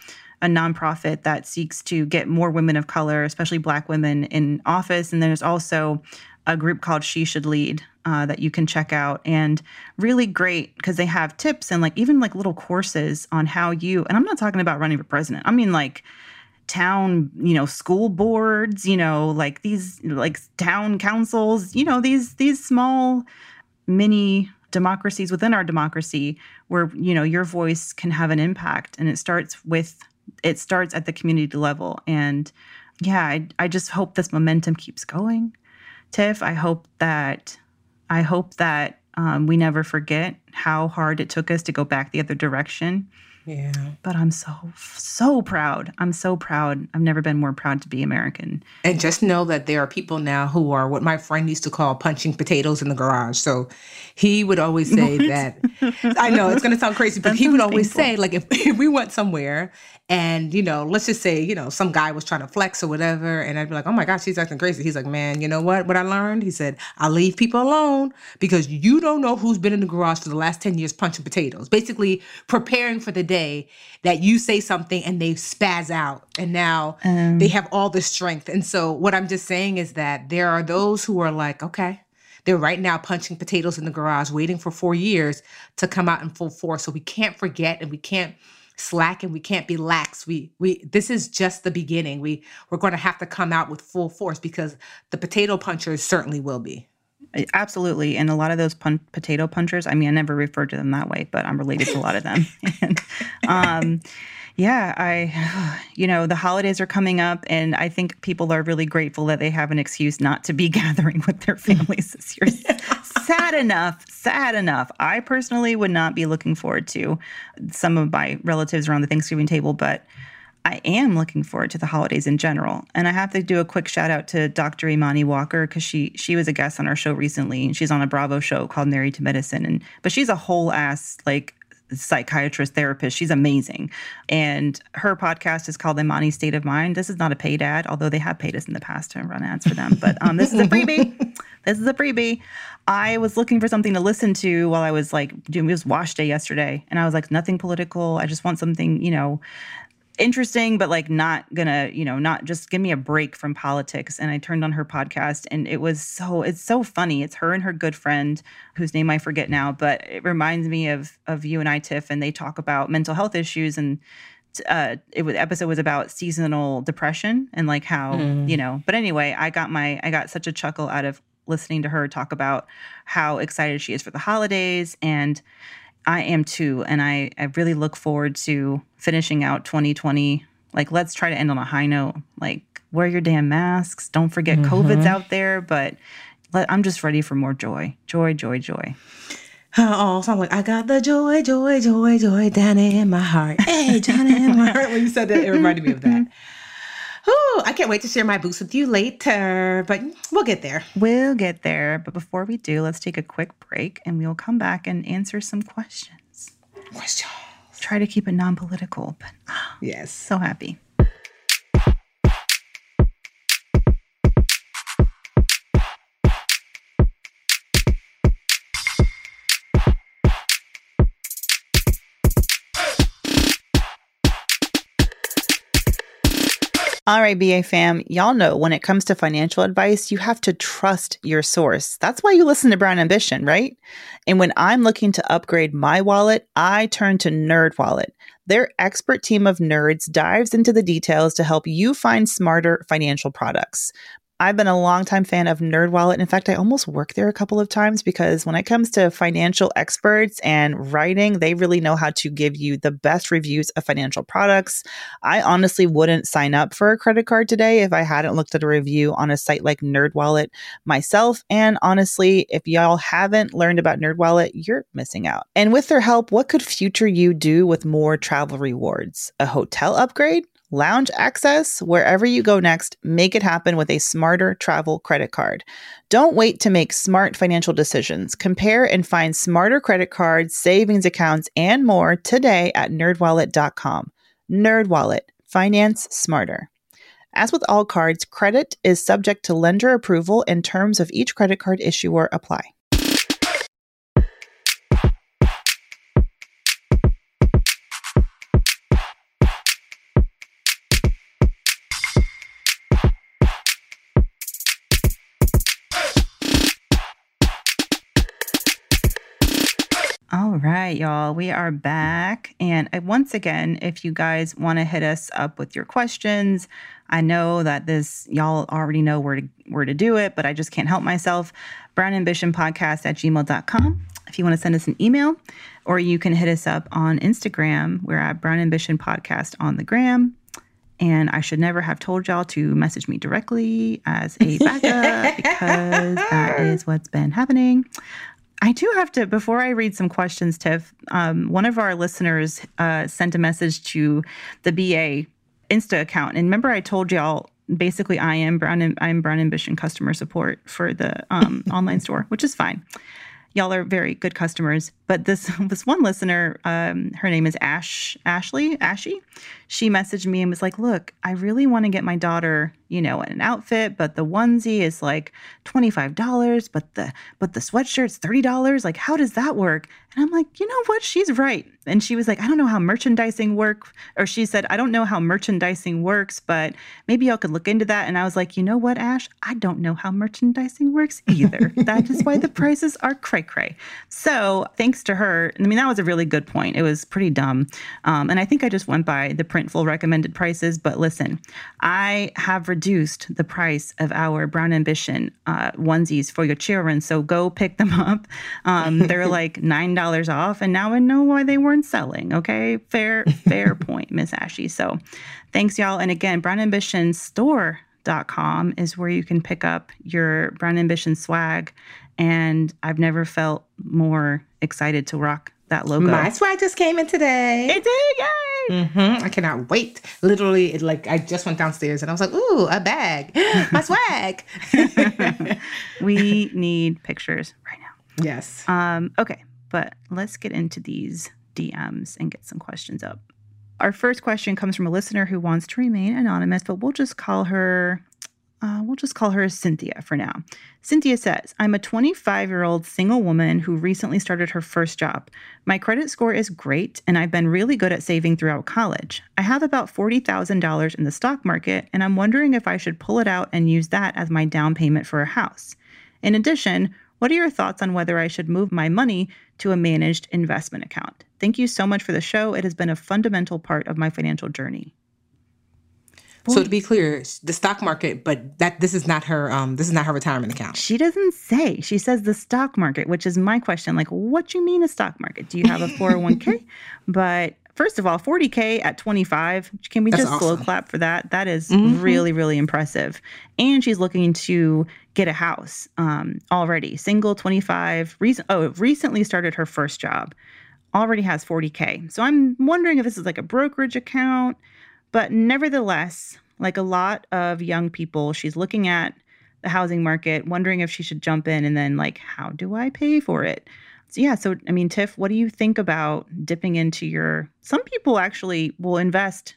a nonprofit that seeks to get more women of color, especially Black women, in office. And there's also a group called She Should Lead uh, that you can check out. And really great because they have tips and like even like little courses on how you, and I'm not talking about running for president. I mean like town, you know, school boards, you know, like these like town councils, you know, these these small mini democracies within our democracy where, you know, your voice can have an impact. And it starts with, it starts at the community level. And yeah, I, I just hope this momentum keeps going. Tiff, I hope that, I hope that um, we never forget how hard it took us to go back the other direction. Yeah. But I'm so, so proud. I'm so proud. I've never been more proud to be American. And just know that there are people now who are what my friend used to call punching potatoes in the garage. So he would always say that, I know it's going to sound crazy, but That he would sounds always painful. say, like, if, if we went somewhere and, you know, let's just say, you know, some guy was trying to flex or whatever. And I'd be like, oh my gosh, he's acting crazy. He's like, man, you know what? What I learned? He said, I leave people alone because you don't know who's been in the garage for the last ten years punching potatoes. Basically preparing for the day that you say something and they spaz out and now Um, they have all the strength. And so what I'm just saying is that there are those who are like, okay, they're right now punching potatoes in the garage, waiting for four years to come out in full force. So we can't forget and we can't slack and we can't be lax. We we this is just the beginning. We we're going to have to come out with full force because the potato punchers certainly will be. Absolutely. And a lot of those pun- potato punchers, I mean, I never referred to them that way, but I'm related to a lot of them. and, um, yeah, I, you know, the holidays are coming up and I think people are really grateful that they have an excuse not to be gathering with their families this year. Sad enough, sad enough. I personally would not be looking forward to some of my relatives around the Thanksgiving table, but I am looking forward to the holidays in general. And I have to do a quick shout out to Doctor Imani Walker because she she was a guest on our show recently and she's on a Bravo show called Married to Medicine. And but she's a whole ass like psychiatrist therapist. She's amazing. And her podcast is called Imani's State of Mind. This is not a paid ad, although they have paid us in the past to run ads for them. But um, this is a freebie. This is a freebie. I was looking for something to listen to while I was like doing, it was wash day yesterday. And I was like, nothing political. I just want something, you know, interesting, but like not gonna, you know, not just give me a break from politics. And I turned on her podcast and it was so, it's so funny. It's her and her good friend whose name I forget now, but it reminds me of, of you and I, Tiff, and they talk about mental health issues. And uh, it was, episode was about seasonal depression and like how, mm. you know, but anyway, I got my, I got such a chuckle out of listening to her talk about how excited she is for the holidays. And I am too. And I, I really look forward to finishing out twenty twenty. Like, let's try to end on a high note. Like, wear your damn masks. Don't forget mm-hmm. COVID's out there. But let, I'm just ready for more joy. Joy, joy, joy. Oh, so I'm like, I got the joy, joy, joy, joy down in my heart. Hey, Johnny in my heart. When you said that, it reminded me of that. Oh, I can't wait to share my boost with you later, but we'll get there. We'll get there. But before we do, let's take a quick break and we'll come back and answer some questions. Questions. Try to keep it non-political, but oh, yes, so happy. All right, B A fam, y'all know when it comes to financial advice, you have to trust your source. That's why you listen to Brown Ambition, right? And when I'm looking to upgrade my wallet, I turn to NerdWallet. Their expert team of nerds dives into the details to help you find smarter financial products. I've been a longtime fan of NerdWallet. In fact, I almost worked there a couple of times because when it comes to financial experts and writing, they really know how to give you the best reviews of financial products. I honestly wouldn't sign up for a credit card today if I hadn't looked at a review on a site like NerdWallet myself. And honestly, if y'all haven't learned about NerdWallet, you're missing out. And with their help, what could future you do with more travel rewards? A hotel upgrade? Lounge access? Wherever you go next, make it happen with a smarter travel credit card. Don't wait to make smart financial decisions. Compare and find smarter credit cards, savings accounts, and more today at nerd wallet dot com. NerdWallet. Finance smarter. As with all cards, credit is subject to lender approval and terms of each credit card issuer apply. All right, y'all, we are back. And uh, once again, if you guys want to hit us up with your questions, I know that this, y'all already know where to where to do it, but I just can't help myself. brown ambition podcast at gmail dot com. If you want to send us an email, or you can hit us up on Instagram. We're at Brown Ambition Podcast on the gram. And I should never have told y'all to message me directly as a backup because that is what's been happening. I do have to, before I read some questions, Tiff, um, one of our listeners uh, sent a message to the B A Insta account. And remember I told y'all, basically I am Brown, I'm Brown Ambition customer support for the um, online store, which is fine. Y'all are very good customers. But this this one listener, um, her name is Ash, Ashley, Ashy. She messaged me and was like, look, I really want to get my daughter, you know, an outfit, but the onesie is like twenty-five dollars, but the but the sweatshirt's thirty dollars. Like, how does that work? And I'm like, you know what? She's right. And she was like, I don't know how merchandising work. Or she said, I don't know how merchandising works, but maybe y'all could look into that. And I was like, you know what, Ash? I don't know how merchandising works either. That is why the prices are cray cray. So thanks to her. I mean, that was a really good point. It was pretty dumb. Um, and I think I just went by the Printful recommended prices. But listen, I have reduced the price of our Brown Ambition uh, onesies for your children. So go pick them up. Um, they're like nine dollars off. And now I know why they weren't selling. Okay. Fair, fair point, Miss Ashy. So thanks, y'all. And again, brown ambition store dot com is where you can pick up your Brown Ambition swag. And I've never felt more excited to rock that logo. My swag just came in today. It did, yay! Mm-hmm. I cannot wait. Literally, it, like I just went downstairs and I was like, ooh, a bag. My swag. We need pictures right now. Yes. Um, okay, but let's get into these D Ms and get some questions up. Our first question comes from a listener who wants to remain anonymous, but we'll just call her... Uh, we'll just call her Cynthia for now. Cynthia says, I'm a twenty-five-year-old single woman who recently started her first job. My credit score is great, and I've been really good at saving throughout college. I have about forty thousand dollars in the stock market, and I'm wondering if I should pull it out and use that as my down payment for a house. In addition, what are your thoughts on whether I should move my money to a managed investment account? Thank you so much for the show. It has been a fundamental part of my financial journey. So to be clear, the stock market, but that this is not her um this is not her retirement account. She doesn't say. She says the stock market, which is my question. Like, what do you mean a stock market? Do you have a four oh one k? But first of all, forty K at twenty-five, can we That's just awesome. slow clap for that? That is Mm-hmm. really, really impressive. And she's looking to get a house um, already. Single, twenty-five, recent, oh, recently started her first job. Already has forty K. So I'm wondering if this is like a brokerage account. But nevertheless, like a lot of young people, she's looking at the housing market, wondering if she should jump in and then like, how do I pay for it? So yeah, so I mean, Tiff, what do you think about dipping into your, some people actually will invest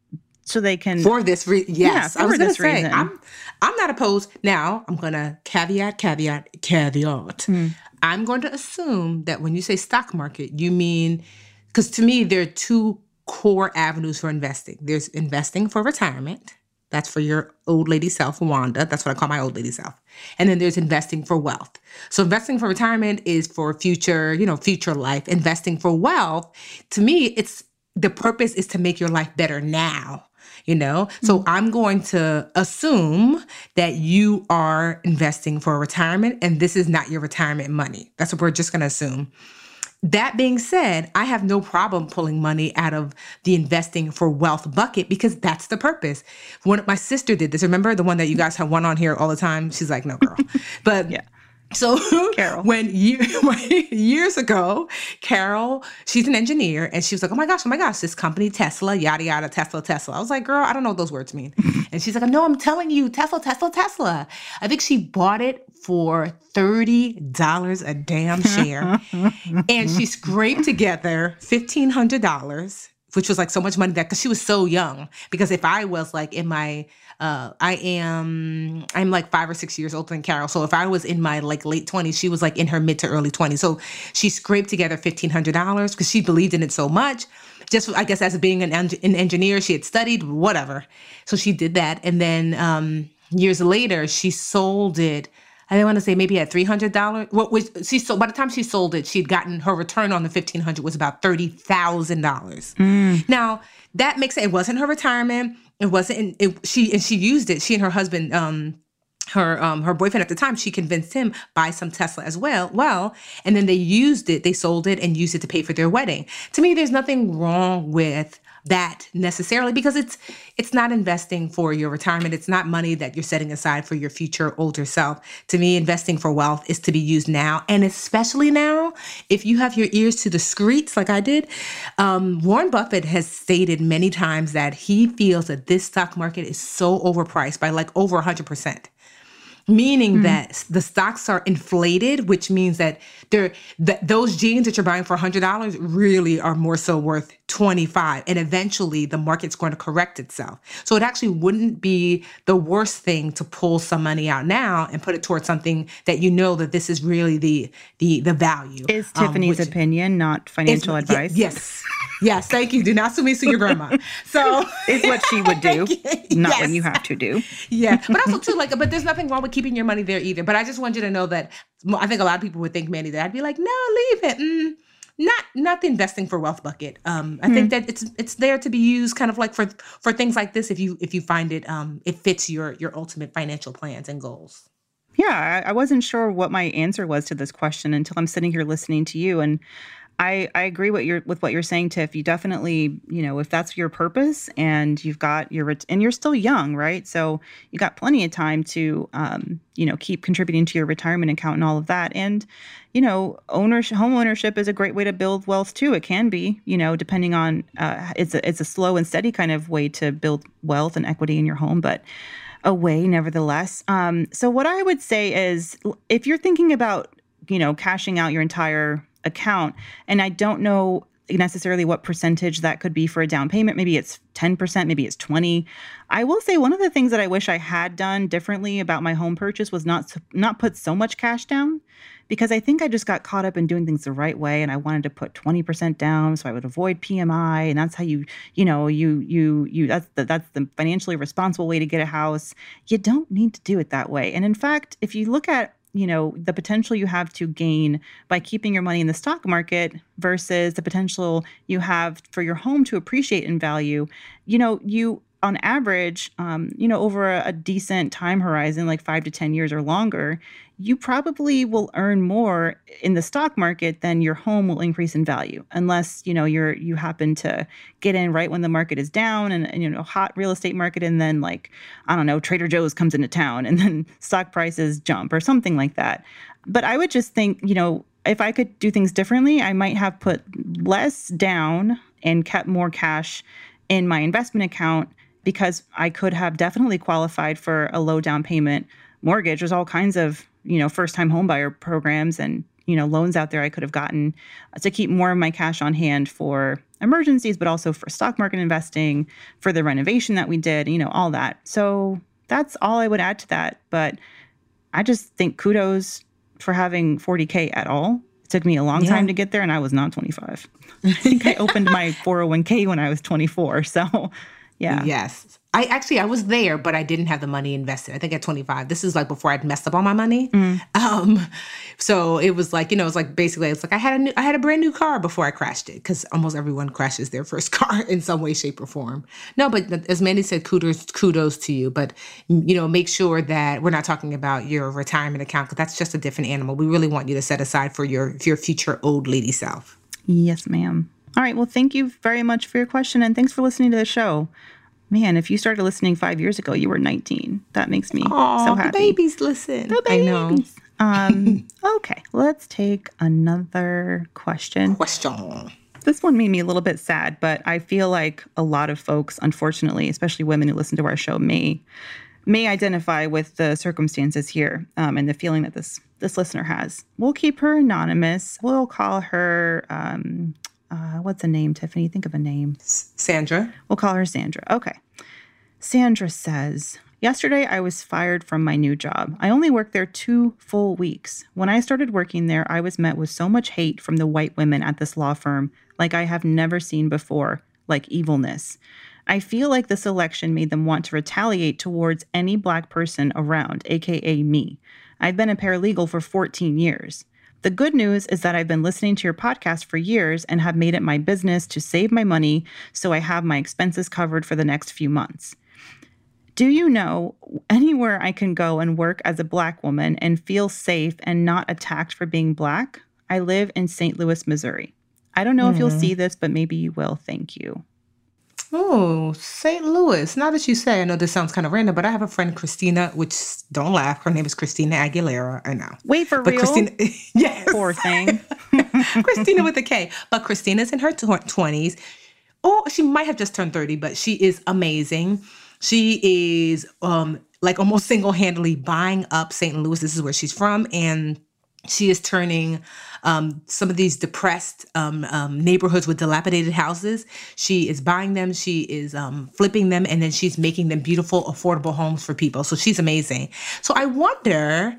so they can. For this reason, yes. Yeah, I was for going this to say, reason. I'm, I'm not opposed. Now, I'm going to caveat, caveat, caveat. Mm. I'm going to assume that when you say stock market, you mean, because to me, there are two core avenues for investing. There's investing for retirement. That's for your old lady self, Wanda. That's what I call my old lady self. And then there's investing for wealth. So investing for retirement is for future, you know, future life. Investing for wealth, to me, it's the purpose is to make your life better now. You know, mm-hmm. So I'm going to assume that you are investing for retirement and this is not your retirement money. That's what we're just going to assume. That being said, I have no problem pulling money out of the investing for wealth bucket because that's the purpose. When my sister did this, remember the one that you guys have one on here all the time? She's like, no, girl. But yeah. So Carol. when year, years ago, Carol, she's an engineer, and she was like, oh my gosh, oh my gosh, this company, Tesla, yada, yada, Tesla, Tesla. I was like, girl, I don't know what those words mean. And she's like, no, I'm telling you, Tesla, Tesla, Tesla. I think she bought it for thirty dollars a damn share. And she scraped together fifteen hundred dollars, which was like so much money that, because she was so young. Because if I was like in my, uh, I am, I'm like five or six years older than Carol. So if I was in my like late twenties, she was like in her mid to early twenties. So she scraped together fifteen hundred dollars because she believed in it so much. Just, I guess, as being an, en- an engineer, she had studied, whatever. So she did that. And then um, years later, she sold it I want to say maybe at three hundred dollars. What was she sold? By the time she sold it, she'd gotten her return on the fifteen hundred was about thirty thousand dollars. Mm. Now that makes it. It wasn't her retirement. It wasn't. It, she and she used it. She and her husband. Um, her um her boyfriend at the time, she convinced him buy some Tesla as well. Well, and then they used it. They sold it and used it to pay for their wedding. To me, there's nothing wrong with that necessarily, because it's it's not investing for your retirement. It's not money that you're setting aside for your future older self. To me, investing for wealth is to be used now, and especially now, if you have your ears to the streets like I did. Um, Warren Buffett has stated many times that he feels that this stock market is so overpriced by like over one hundred percent. Meaning mm-hmm. that the stocks are inflated, which means that they're that those jeans that you're buying for one hundred dollars really are more so worth twenty-five dollars. And eventually the market's going to correct itself. So it actually wouldn't be the worst thing to pull some money out now and put it towards something that you know that this is really the the the value. Is Tiffany's um, opinion, not financial advice? Y- yes. Yes, thank you. Do not sue me, sue your grandma. So it's what she would do, not yes. what you have to do. Yeah, but also too, like, but there's nothing wrong with keeping your money there either. But I just want you to know that I think a lot of people would think, Mandy, that I'd be like, no, leave it. Mm, not not the investing for wealth bucket. Um, I hmm. think that it's it's there to be used kind of like for for things like this if you if you find it um it fits your your ultimate financial plans and goals. Yeah, I, I wasn't sure what my answer was to this question until I'm sitting here listening to you. And I, I agree what you're, with what you're saying, Tiff. You definitely, you know, if that's your purpose and you've got your, and you're still young, right? So you got plenty of time to, um, you know, keep contributing to your retirement account and all of that. And, you know, ownership, home ownership is a great way to build wealth too. It can be, you know, depending on, uh, it's a, it's a slow and steady kind of way to build wealth and equity in your home, but a way nevertheless. Um, so what I would say is if you're thinking about, you know, cashing out your entire account, and I don't know necessarily what percentage that could be for a down payment. Maybe it's ten percent, maybe it's twenty. I will say one of the things that I wish I had done differently about my home purchase was not not put so much cash down, because I think I just got caught up in doing things the right way, and I wanted to put twenty percent down so I would avoid P M I, and that's how you, you know, you you you that's the that's the financially responsible way to get a house. You don't need to do it that way. And in fact, if you look at you know, the potential you have to gain by keeping your money in the stock market versus the potential you have for your home to appreciate in value, you know, you on average, um, you know, over a, a decent time horizon, like five to ten years or longer, you probably will earn more in the stock market than your home will increase in value, unless, you know, you're, you happen to get in right when the market is down and, and, you know, hot real estate market. And then like, I don't know, Trader Joe's comes into town and then stock prices jump or something like that. But I would just think, you know, if I could do things differently, I might have put less down and kept more cash in my investment account, because I could have definitely qualified for a low down payment mortgage. There's all kinds of, you know, first-time homebuyer programs and, you know, loans out there I could have gotten to keep more of my cash on hand for emergencies, but also for stock market investing, for the renovation that we did, you know, all that. So that's all I would add to that. But I just think kudos for having forty K at all. It took me a long yeah. time to get there, and I was not twenty-five. I think I opened my four oh one K when I was twenty-four. So yeah. Yes. I actually, I was there, but I didn't have the money invested. I think at twenty-five, this is like before I'd messed up all my money. Mm. Um, so it was like, you know, it's like basically, it's like I had a new, I had a brand new car before I crashed it, because almost everyone crashes their first car in some way, shape, or form. No, but as Mandy said, kudos, kudos to you. But, you know, make sure that we're not talking about your retirement account, because that's just a different animal. We really want you to set aside for your, your future old lady self. Yes, ma'am. All right. Well, thank you very much for your question, and thanks for listening to the show. Man, if you started listening five years ago, you were nineteen. That makes me Aww, so happy. The babies listen. The babies. I know. Um, okay, let's take another question. Question. This one made me a little bit sad, but I feel like a lot of folks, unfortunately, especially women who listen to our show, may may identify with the circumstances here um, and the feeling that this this listener has. We'll keep her anonymous. We'll call her. Um, Uh, what's a name, Tiffany? Think of a name. Sandra. We'll call her Sandra. Okay. Sandra says, yesterday I was fired from my new job. I only worked there two full weeks. When I started working there, I was met with so much hate from the white women at this law firm, like I have never seen before, like evilness. I feel like this election made them want to retaliate towards any black person around, aka me. I've been a paralegal for fourteen years. The good news is that I've been listening to your podcast for years and have made it my business to save my money so I have my expenses covered for the next few months. Do you know anywhere I can go and work as a Black woman and feel safe and not attacked for being Black? I live in Saint Louis, Missouri. I don't know mm. if you'll see this, but maybe you will. Thank you. Oh, Saint Louis. Now that you say, I know this sounds kind of random, but I have a friend, Christina, which, don't laugh, her name is Christina Aguilera. I know. Wait, for but real? Christina, yes. Poor thing. Christina with a K. But Christina's in her twenties. Oh, she might have just turned thirty, but she is amazing. She is um, like almost single-handedly buying up Saint Louis. This is where she's from. And she is turning um, some of these depressed um, um, neighborhoods with dilapidated houses. She is buying them. She is um, flipping them. And then she's making them beautiful, affordable homes for people. So she's amazing. So I wonder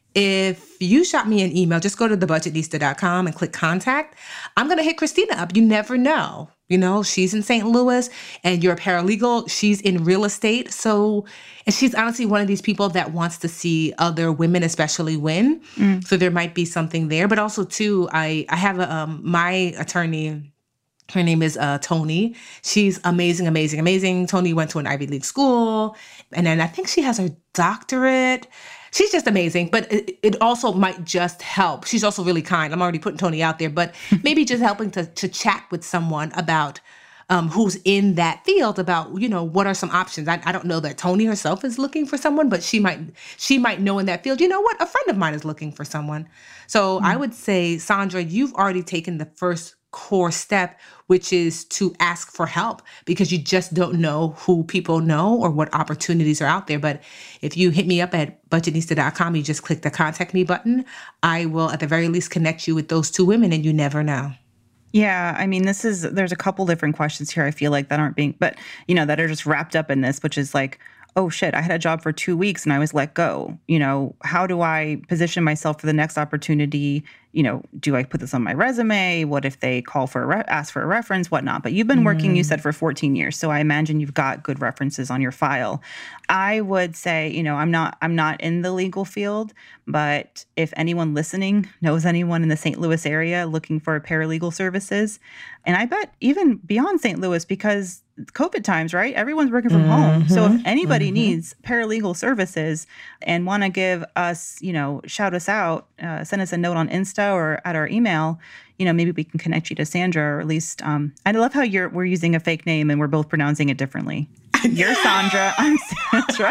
if you shot me an email, just go to the budget nista dot com and click contact. I'm going to hit Christina up. You never know. You know, she's in Saint Louis and you're a paralegal. She's in real estate. So, and she's honestly one of these people that wants to see other women especially win. Mm. So there might be something there. But also, too, I, I have a, um, my attorney, her name is uh, Tony. She's amazing, amazing, amazing. Tony went to an Ivy League school. And then I think she has her doctorate. She's just amazing, but it, it also might just help. She's also really kind. I'm already putting Tony out there, but maybe just helping to to chat with someone about um, who's in that field about, you know, what are some options. I, I don't know that Tony herself is looking for someone, but she might she might know in that field, you know what, a friend of mine is looking for someone. So mm-hmm. I would say, Sandra, you've already taken the first core step, which is to ask for help because you just don't know who people know or what opportunities are out there. But if you hit me up at budget nista dot com, you just click the contact me button. I will at the very least connect you with those two women and you never know. Yeah, I mean, this is, there's a couple different questions here I feel like that aren't being, but, you know, that are just wrapped up in this, which is like, oh shit, I had a job for two weeks and I was let go. You know, how do I position myself for the next opportunity? You know, do I put this on my resume? What if they call for a re- ask for a reference, whatnot? But you've been mm. working, you said, for fourteen years. So I imagine you've got good references on your file. I would say, you know, I'm not, I'm not in the legal field, but if anyone listening knows anyone in the Saint Louis area looking for paralegal services, and I bet even beyond Saint Louis, because COVID times, right? Everyone's working from mm-hmm. home. So if anybody mm-hmm. needs paralegal services and want to give us, you know, shout us out, uh, send us a note on Insta or at our email, you know, maybe we can connect you to Sandra, or at least, um, I love how you're, we're using a fake name and we're both pronouncing it differently. You're Sandra. I'm Sandra.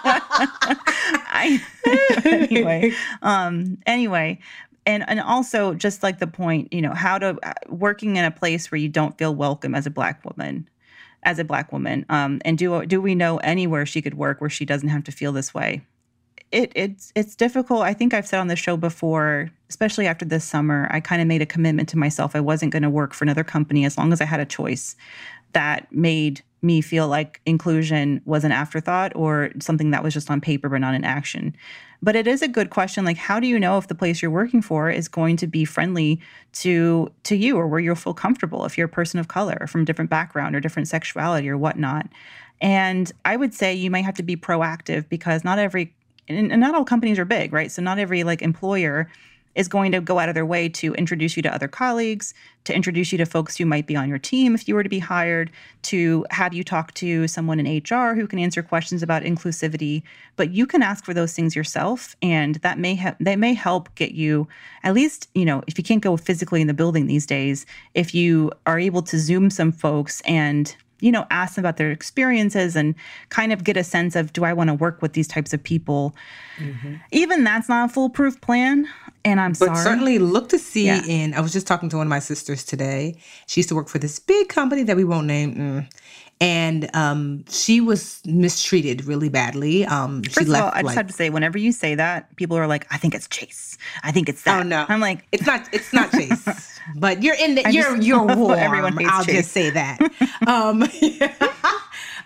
I, anyway, um, anyway. And and also just like the point, you know, how to, working in a place where you don't feel welcome as a Black woman, as a Black woman. Um, and do do we know anywhere she could work where she doesn't have to feel this way? It it's it's difficult. I think I've said on the show before, especially after this summer, I kind of made a commitment to myself. I wasn't going to work for another company as long as I had a choice that made me feel like inclusion was an afterthought or something that was just on paper but not in action. But it is a good question. Like, how do you know if the place you're working for is going to be friendly to to you, or where you'll feel comfortable if you're a person of color or from a different background or different sexuality or whatnot? And I would say you might have to be proactive, because not every, and not all companies are big, right? So not every like employer is going to go out of their way to introduce you to other colleagues, to introduce you to folks who might be on your team if you were to be hired, to have you talk to someone in H R who can answer questions about inclusivity. But you can ask for those things yourself, and that may have they may help get you, at least, you know, if you can't go physically in the building these days, if you are able to Zoom some folks and, you know, ask them about their experiences and kind of get a sense of, do I want to work with these types of people? Mm-hmm. Even that's not a foolproof plan. And I'm but sorry. But certainly look to see yeah. in, I was just talking to one of my sisters today. She used to work for this big company that we won't name. Mm. And um, she was mistreated really badly. Um, First she of left, all, I just like, have to say, whenever you say that, people are like, I think it's Chase. I think it's that. Oh, no. I'm like, it's not, it's not Chase. But you're in the, I you're, just you're warm. Everyone hates I'll Chase. just say that. um, yeah.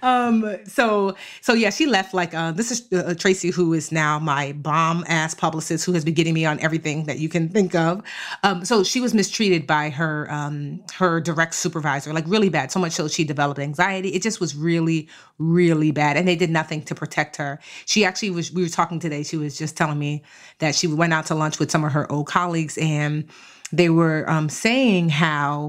um, so, so yeah, she left like, uh, this is uh, Tracy, who is now my bomb ass publicist who has been getting me on everything that you can think of. Um, so she was mistreated by her, um, her direct supervisor, like really bad. So much so she developed anxiety. It just was really, really bad. And they did nothing to protect her. She actually was, we were talking today. She was just telling me that she went out to lunch with some of her old colleagues, and they were um, saying how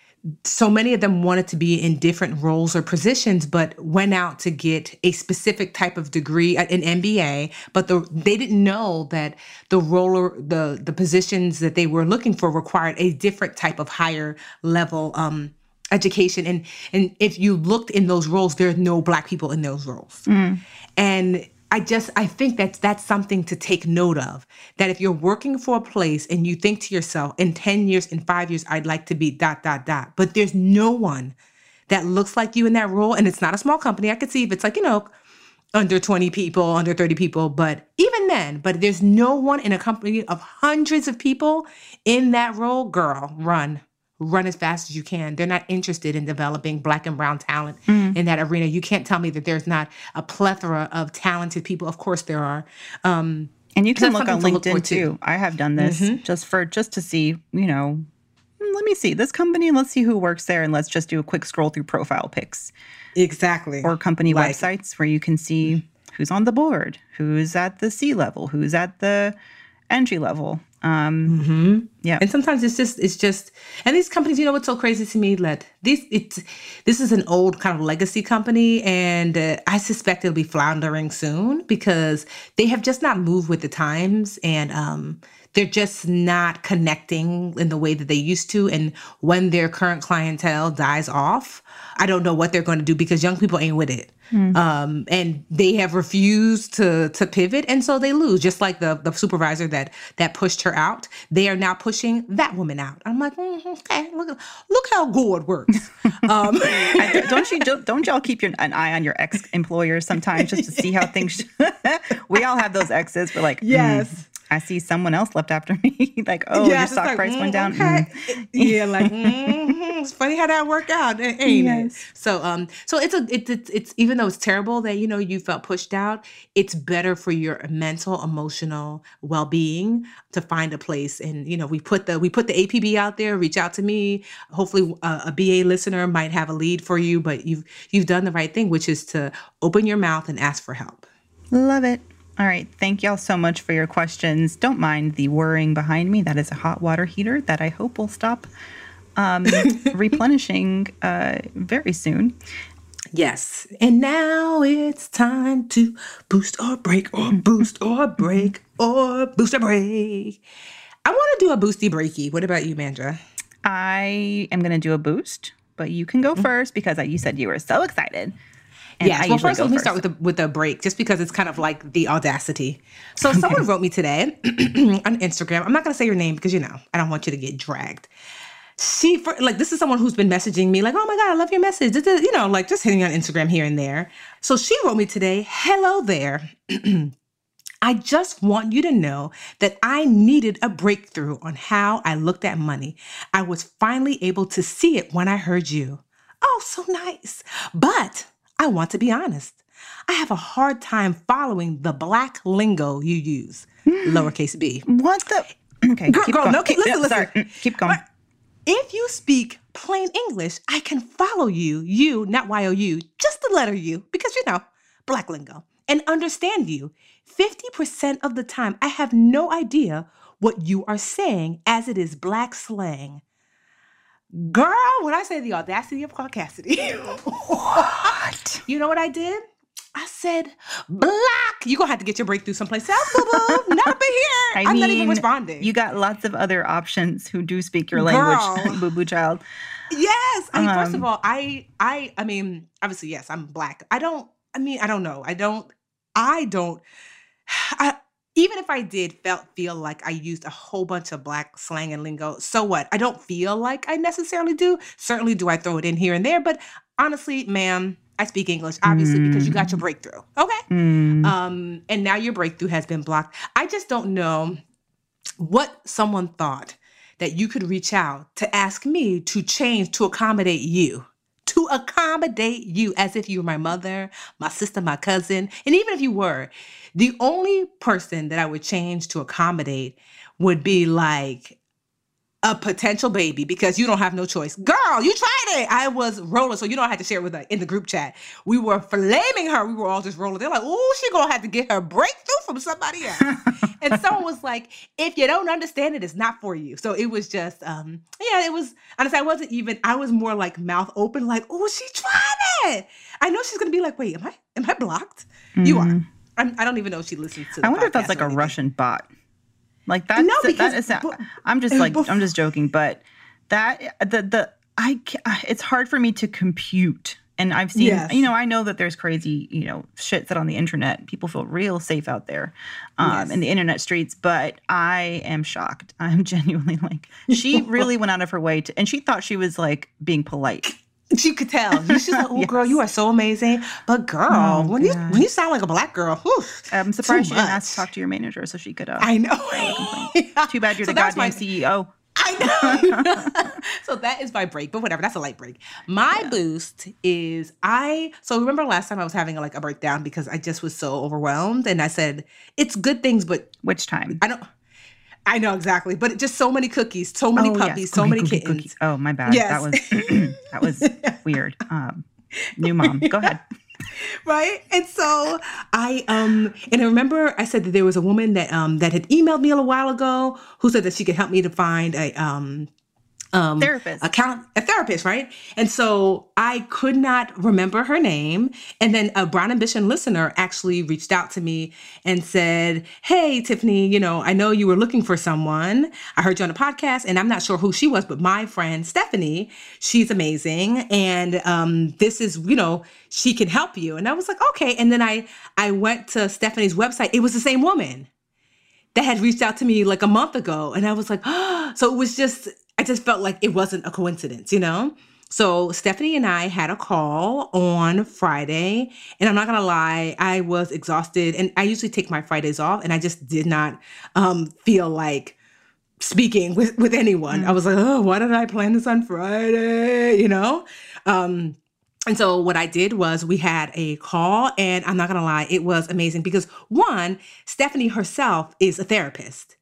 so many of them wanted to be in different roles or positions, but went out to get a specific type of degree, an M B A, but the, they didn't know that the role or the, the positions that they were looking for required a different type of higher level um, education. And, and if you looked in those roles, there's no Black people in those roles. Mm. And I just, I think that that's something to take note of, that if you're working for a place and you think to yourself, in ten years, in five years, I'd like to be dot, dot, dot, but there's no one that looks like you in that role. And it's not a small company. I could see if it's like, you know, under twenty people, under thirty people, but even then, but there's no one in a company of hundreds of people in that role, girl, run. Run as fast as you can. They're not interested in developing Black and brown talent mm. in that arena. You can't tell me that there's not a plethora of talented people. Of course there are. Um, and you can look on LinkedIn look too. too. I have done this mm-hmm. just for, just to see, you know, let me see this company, let's see who works there, and let's just do a quick scroll through profile pics. Exactly. Or company like, websites where you can see who's on the board, who's at the C level, who's at the entry level. Um, mm-hmm. Yeah. And sometimes it's just, it's just, and these companies, you know, what's so crazy to me, that these, it's, this is an old kind of legacy company, and uh, I suspect it'll be floundering soon because they have just not moved with the times, and um, they're just not connecting in the way that they used to. And when their current clientele dies off, I don't know what they're going to do, because young people ain't with it. Mm. Um, and they have refused to to pivot, and so they lose. Just like the the supervisor that that pushed her out, they are now pushing that woman out. I'm like, mm, okay, look look how good works. um, I, don't you don't y'all keep your, an eye on your ex employers sometimes just to see how things? We all have those exes. We're like, yes. Mm. I see someone else left after me. Like, oh, yeah, your stock like, price mm, went down. Okay. Mm. Yeah, like mm-hmm. It's funny how that worked out, ain't yes. it? So, um, so it's a it's, it's it's even though it's terrible that you know you felt pushed out, it's better for your mental, emotional well being to find a place. And you know, we put the we put the A P B out there. Reach out to me. Hopefully, uh, a B A listener might have a lead for you, but you've you've done the right thing, which is to open your mouth and ask for help. Love it. All right. Thank y'all so much for your questions. Don't mind the whirring behind me. That is a hot water heater that I hope will stop um, replenishing uh, very soon. Yes. And now it's time to boost or break or boost or break or boost or break. I want to do a boosty breaky. What about you, Mandra? I am going to do a boost, but you can go mm-hmm. first because you said you were so excited. And yes. Well, first, let me start with the with the break, just because it's kind of like the audacity. So okay. Someone wrote me today on Instagram. I'm not going to say your name because, you know, I don't want you to get dragged. She, for, like, this is someone who's been messaging me like, oh my God, I love your message. This is, you know, like just hitting on Instagram here and there. So she wrote me today, hello there. I just want you to know that I needed a breakthrough on how I looked at money. I was finally able to see it when I heard you. Oh, so nice. But I want to be honest. I have a hard time following the Black lingo you use, lowercase b. What the? Okay, girl, keep girl going. no, keep, listen, listen. Sorry. Keep going. But if you speak plain English, I can follow you, you, not Y O U, just the letter U, because, you know, Black lingo, and understand you. fifty percent of the time, I have no idea what you are saying, as it is Black slang. Girl, when I say the audacity of caucasity, what? You know what I did? I said, Black. You're going to have to get your breakthrough someplace else, boo-boo. Not up in here. I I'm mean, not even responding. You got lots of other options who do speak your language, boo-boo child. Yes. I mean, Um, first of all, I, I, I mean, obviously, yes, I'm Black. I don't, I mean, I don't know. I don't, I don't, I, even if I did felt feel like I used a whole bunch of Black slang and lingo, so what? I don't feel like I necessarily do. Certainly do I throw it in here and there, but honestly, ma'am, I speak English, obviously, mm. because you got your breakthrough, okay? Mm. Um, and now your breakthrough has been blocked. I just don't know what someone thought that you could reach out to ask me to change to accommodate you. To to accommodate you as if you were my mother, my sister, my cousin. And even if you were, the only person that I would change to accommodate would be like a potential baby, because you don't have no choice. Girl, you tried it. I was rolling, so you know I had to share it with her in the group chat. We were flaming her. We were all just rolling. They're like, oh, she gonna have to get her breakthrough from somebody else. And someone was like, if you don't understand it, it's not for you. So it was just, um, yeah, it was, honestly, I wasn't even, I was more like mouth open, like, oh, she tried it. I know she's gonna be like, wait, am I, am I blocked? Mm-hmm. You are. I'm, I don't even know if she listens to the I wonder if that's like a anything. Russian bot. Like that's, no, because, that is, but, I'm just like, before, I'm just joking, but that, the, the, I, it's hard for me to compute. And I've seen, yes. you know, I know that there's crazy, you know, shit that on the internet. People feel real safe out there um, yes. in the internet streets. But I am shocked. I'm genuinely like, she really went out of her way to, and she thought she was like being polite. You could tell. She's like, oh, yes. girl, you are so amazing. But girl, oh, when God. you when you sound like a black girl, whew, I'm surprised she didn't ask to talk to your manager so she could. Uh, I know. yeah. Too bad you're so the goddamn my, C E O. I know. So that is my break, but whatever. That's a light break. My yeah. boost is I. So remember last time I was having a, like a breakdown because I just was so overwhelmed, and I said it's good things, but which time? I don't. I know exactly, but just so many cookies, so many oh, puppies, yes. so cookie, many cookie, kittens. Cookies. Oh, my bad. Yes. That was that was weird. Um, new mom. Go ahead. Right. And so I um and I remember I said that there was a woman that um that had emailed me a little while ago who said that she could help me to find a um Um, therapist, account, a therapist, right? And so I could not remember her name. And then a Brown Ambition listener actually reached out to me and said, hey, Tiffany, you know, I know you were looking for someone. I heard you on a podcast and I'm not sure who she was, but my friend Stephanie, she's amazing. And um, this is, you know, she can help you. And I was like, okay. And then I, I went to Stephanie's website. It was the same woman that had reached out to me like a month ago. And I was like, oh, so it was just, I just felt like it wasn't a coincidence, you know? So Stephanie and I had a call on Friday, and I'm not going to lie, I was exhausted, and I usually take my Fridays off, and I just did not um, feel like speaking with, with anyone. Mm-hmm. I was like, oh, why did I plan this on Friday, you know? Um, and so what I did was we had a call, and I'm not going to lie, it was amazing because, one, Stephanie herself is a therapist.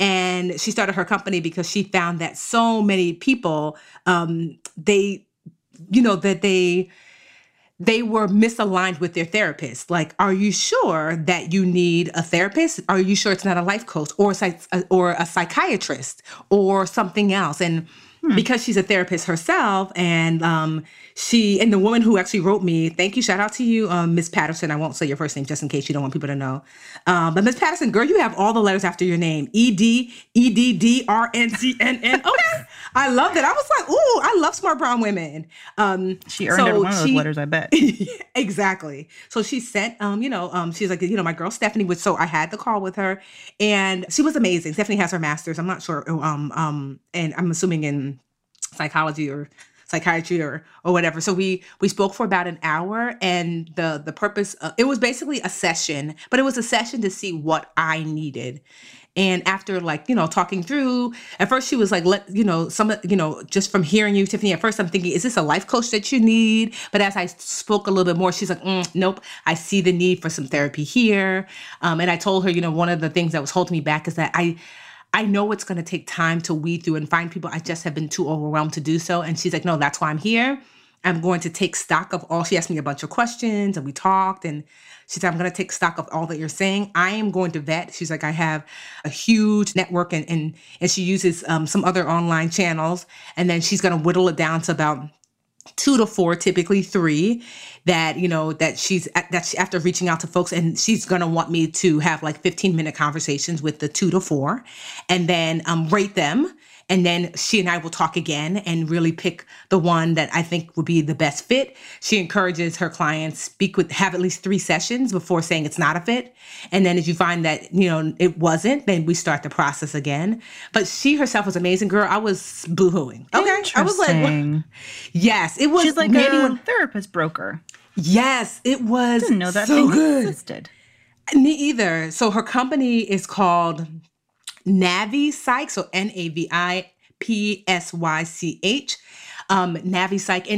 And she started her company because she found that so many people, um, they, you know, that they, they were misaligned with their therapist. Like, are you sure that you need a therapist? Are you sure it's not a life coach or a, or a psychiatrist or something else? And hmm. because she's a therapist herself, and um, she and the woman who actually wrote me, thank you, shout out to you, um, Miss Patterson. I won't say your first name just in case you don't want people to know. Um, but Miss Patterson, girl, you have all the letters after your name. E D, E D D, R N C N N. Okay. I love that. I was like, ooh, I love smart brown women. Um, she earned so every one of those she, letters, I bet. Exactly. So she sent, um, you know, um, she's like, you know, my girl Stephanie was, so I had the call with her, and she was amazing. Stephanie has her master's. I'm not sure. Um, um, and I'm assuming in psychology or psychiatry or or whatever. So we we spoke for about an hour, and the the purpose of, it was basically a session, but it was a session to see what I needed. And after, like, you know, talking through, at first she was like, let, you know, some, you know, just from hearing you, Tiffany, at first I'm thinking, is this a life coach that you need? But as I spoke a little bit more, she's like, mm, nope, I see the need for some therapy here. Um, and I told her, you know, one of the things that was holding me back is that I, I know it's going to take time to weed through and find people. I just have been too overwhelmed to do so. And she's like, no, that's why I'm here. I'm going to take stock of all. She asked me a bunch of questions, and we talked, and she said, I'm going to take stock of all that you're saying. I am going to vet. She's like, I have a huge network, and and, and she uses um, some other online channels. And then she's going to whittle it down to about two to four, typically three, that, you know, that she's, that she, after reaching out to folks, and she's going to want me to have like fifteen minute conversations with the two to four, and then um, rate them. And then she and I will talk again and really pick the one that I think would be the best fit. She encourages her clients speak with, have at least three sessions before saying it's not a fit. And then if you find that, you know, it wasn't, then we start the process again. But she herself was amazing, girl. I was boo-hooing. Okay. I was like, what? Yes, it was. She's like a one, therapist broker. Yes, it was. I didn't know that so thing good. existed. Me either. So her company is called Navi Psych, so N A V I P S Y C H, um, Navi Psych. And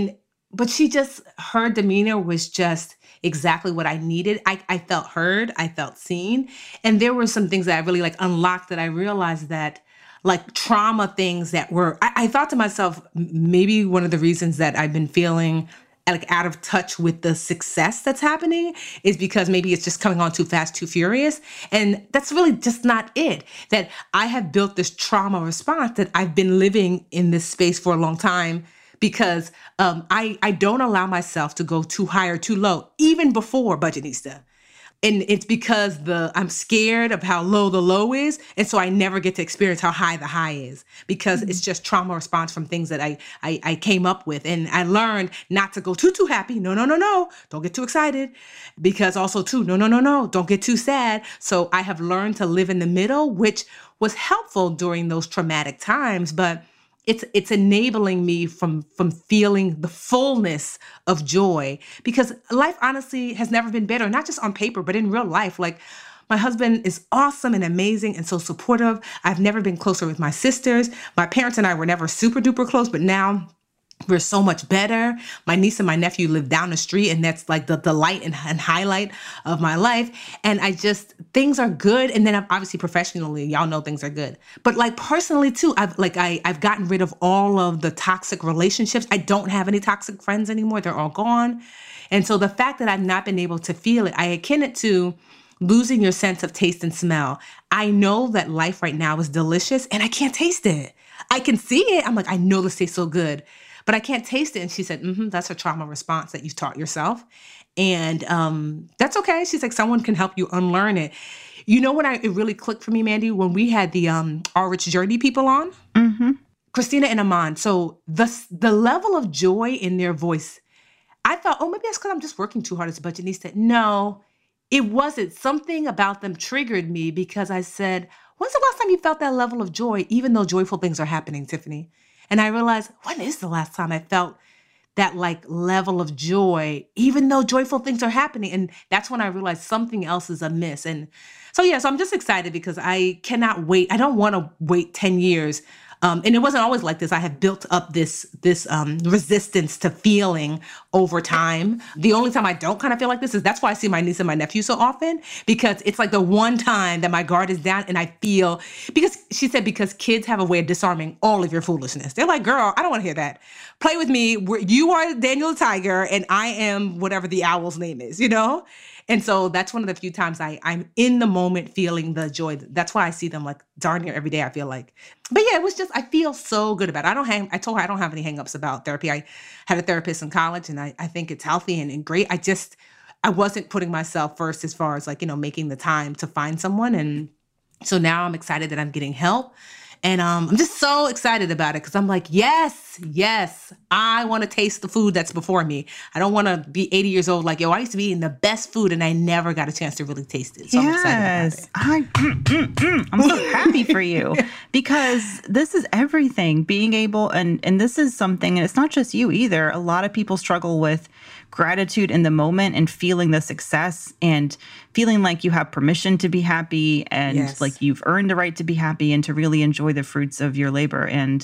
but she just, her demeanor was just exactly what I needed. I, I felt heard. I felt seen. And there were some things that I really like unlocked that I realized that like trauma things that were, I, I thought to myself, maybe one of the reasons that I've been feeling like out of touch with the success that's happening is because maybe it's just coming on too fast, too furious. And that's really just not it. That I have built this trauma response that I've been living in this space for a long time because um, I, I don't allow myself to go too high or too low, even before Budgetnista. And it's because the I'm scared of how low the low is. And so I never get to experience how high the high is because mm-hmm. it's just trauma response from things that I, I I came up with. And I learned not to go too, too happy. No, no, no, no. Don't get too excited. Because also too, no, no, no, no. Don't get too sad. So I have learned to live in the middle, which was helpful during those traumatic times. But It's it's enabling me from, from feeling the fullness of joy because life honestly has never been better, not just on paper, but in real life. Like my husband is awesome and amazing and so supportive. I've never been closer with my sisters. My parents and I were never super duper close, but now we're so much better. My niece and my nephew live down the street, and that's like the delight and, and highlight of my life. And I just, things are good. And then I've, obviously professionally, y'all know things are good. But like personally too, I've like I, I've gotten rid of all of the toxic relationships. I don't have any toxic friends anymore. They're all gone. And so the fact that I've not been able to feel it, I akin it to losing your sense of taste and smell. I know that life right now is delicious and I can't taste it. I can see it. I'm like, I know this tastes so good, but I can't taste it. And she said, mm-hmm, that's a trauma response that you've taught yourself. And um, that's okay. She's like, someone can help you unlearn it. You know when I, it really clicked for me, Mandy, when we had the um, Our Rich Journey people on, mm-hmm. Christina and Aman. So the, the level of joy in their voice, I thought, oh, maybe that's because I'm just working too hard as a Budgetnista. No, it wasn't. Something about them triggered me because I said, when's the last time you felt that level of joy, even though joyful things are happening, Tiffany? And I realized, when is the last time I felt that like level of joy, even though joyful things are happening? And that's when I realized something else is amiss. And so, yeah, so I'm just excited because I cannot wait. I don't want to wait ten years. Um, and it wasn't always like this. I have built up this this um, resistance to feeling over time. The only time I don't kind of feel like this is that's why I see my niece and my nephew so often, because it's like the one time that my guard is down and I feel, because she said, because kids have a way of disarming all of your foolishness. They're like, girl, I don't want to hear that. Play with me. We're, you are Daniel the Tiger and I am whatever the owl's name is, you know? And so that's one of the few times I, I'm in the moment feeling the joy. That's why I see them like darn near every day, I feel like. But yeah, it was just, I feel so good about it. I don't hang, I told her I don't have any hangups about therapy. I had a therapist in college and I, I think it's healthy and, and great. I just, I wasn't putting myself first as far as like, you know, making the time to find someone. And so now I'm excited that I'm getting help. And um, I'm just so excited about it because I'm like, yes, yes, I want to taste the food that's before me. I don't want to be eighty years old like, yo, I used to be eating the best food and I never got a chance to really taste it. So yes. I'm excited about it. I, mm, mm, mm. I'm so happy for you because this is everything, being able, and, and this is something, and it's not just you either. A lot of people struggle with gratitude in the moment and feeling the success and feeling like you have permission to be happy and yes. like you've earned the right to be happy and to really enjoy the fruits of your labor. And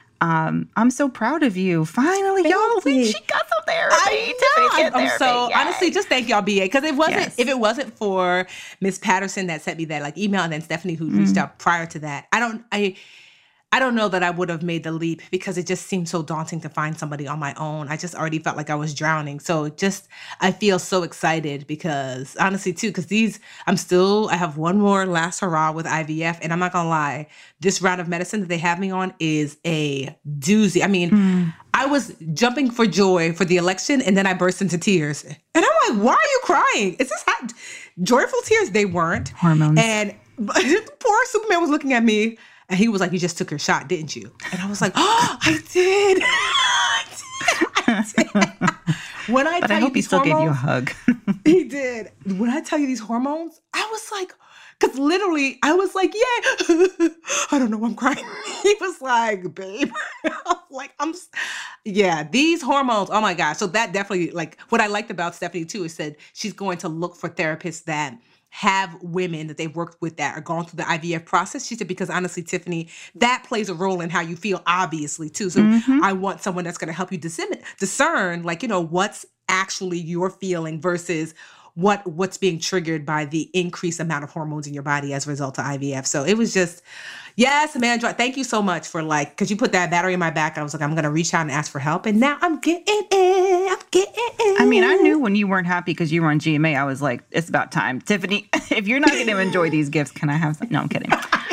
um, I'm so proud of you. Finally, thank y'all, we, she got some therapy. I know. I'm, I'm so, Yay. honestly, just thank y'all, B A, because it wasn't, yes. if it wasn't for Miss Patterson that sent me that like email and then Stephanie who mm. reached out prior to that, I don't, I, I don't know that I would have made the leap because it just seemed so daunting to find somebody on my own. I just already felt like I was drowning. So just, I feel so excited because honestly too, because these, I'm still, I have one more last hurrah with I V F and I'm not gonna lie, this round of medicine that they have me on is a doozy. I mean, mm. I was jumping for joy for the election and then I burst into tears. And I'm like, why are you crying? Is this hot? Joyful tears? They weren't. Hormones. And poor Superman was looking at me. And he was like, you just took your shot, didn't you? And I was like, oh, I did. I did. I did. When I but tell I hope you he still hormones, gave you a hug. He did. When I tell you these hormones, I was like, because literally, I was like, yeah. I don't know why I'm crying. He was like, babe. I'm like, I'm, yeah, these hormones, oh my gosh. So that definitely, like, what I liked about Stephanie too is said she's going to look for therapists that have women that they've worked with that are going through the I V F process. She said, because honestly, Tiffany, that plays a role in how you feel, obviously, too. So mm-hmm. I want someone that's going to help you discern, discern, like, you know, what's actually you're feeling versus what what's being triggered by the increased amount of hormones in your body as a result of I V F. So it was just, yes, Amanda, thank you so much for like, because you put that battery in my back. I was like, I'm going to reach out and ask for help. And now I'm getting it. I'm getting it. I mean, I knew when you weren't happy because you were on G M A, I was like, it's about time. Tiffany, if you're not going to enjoy these gifts, can I have some? No, I'm kidding.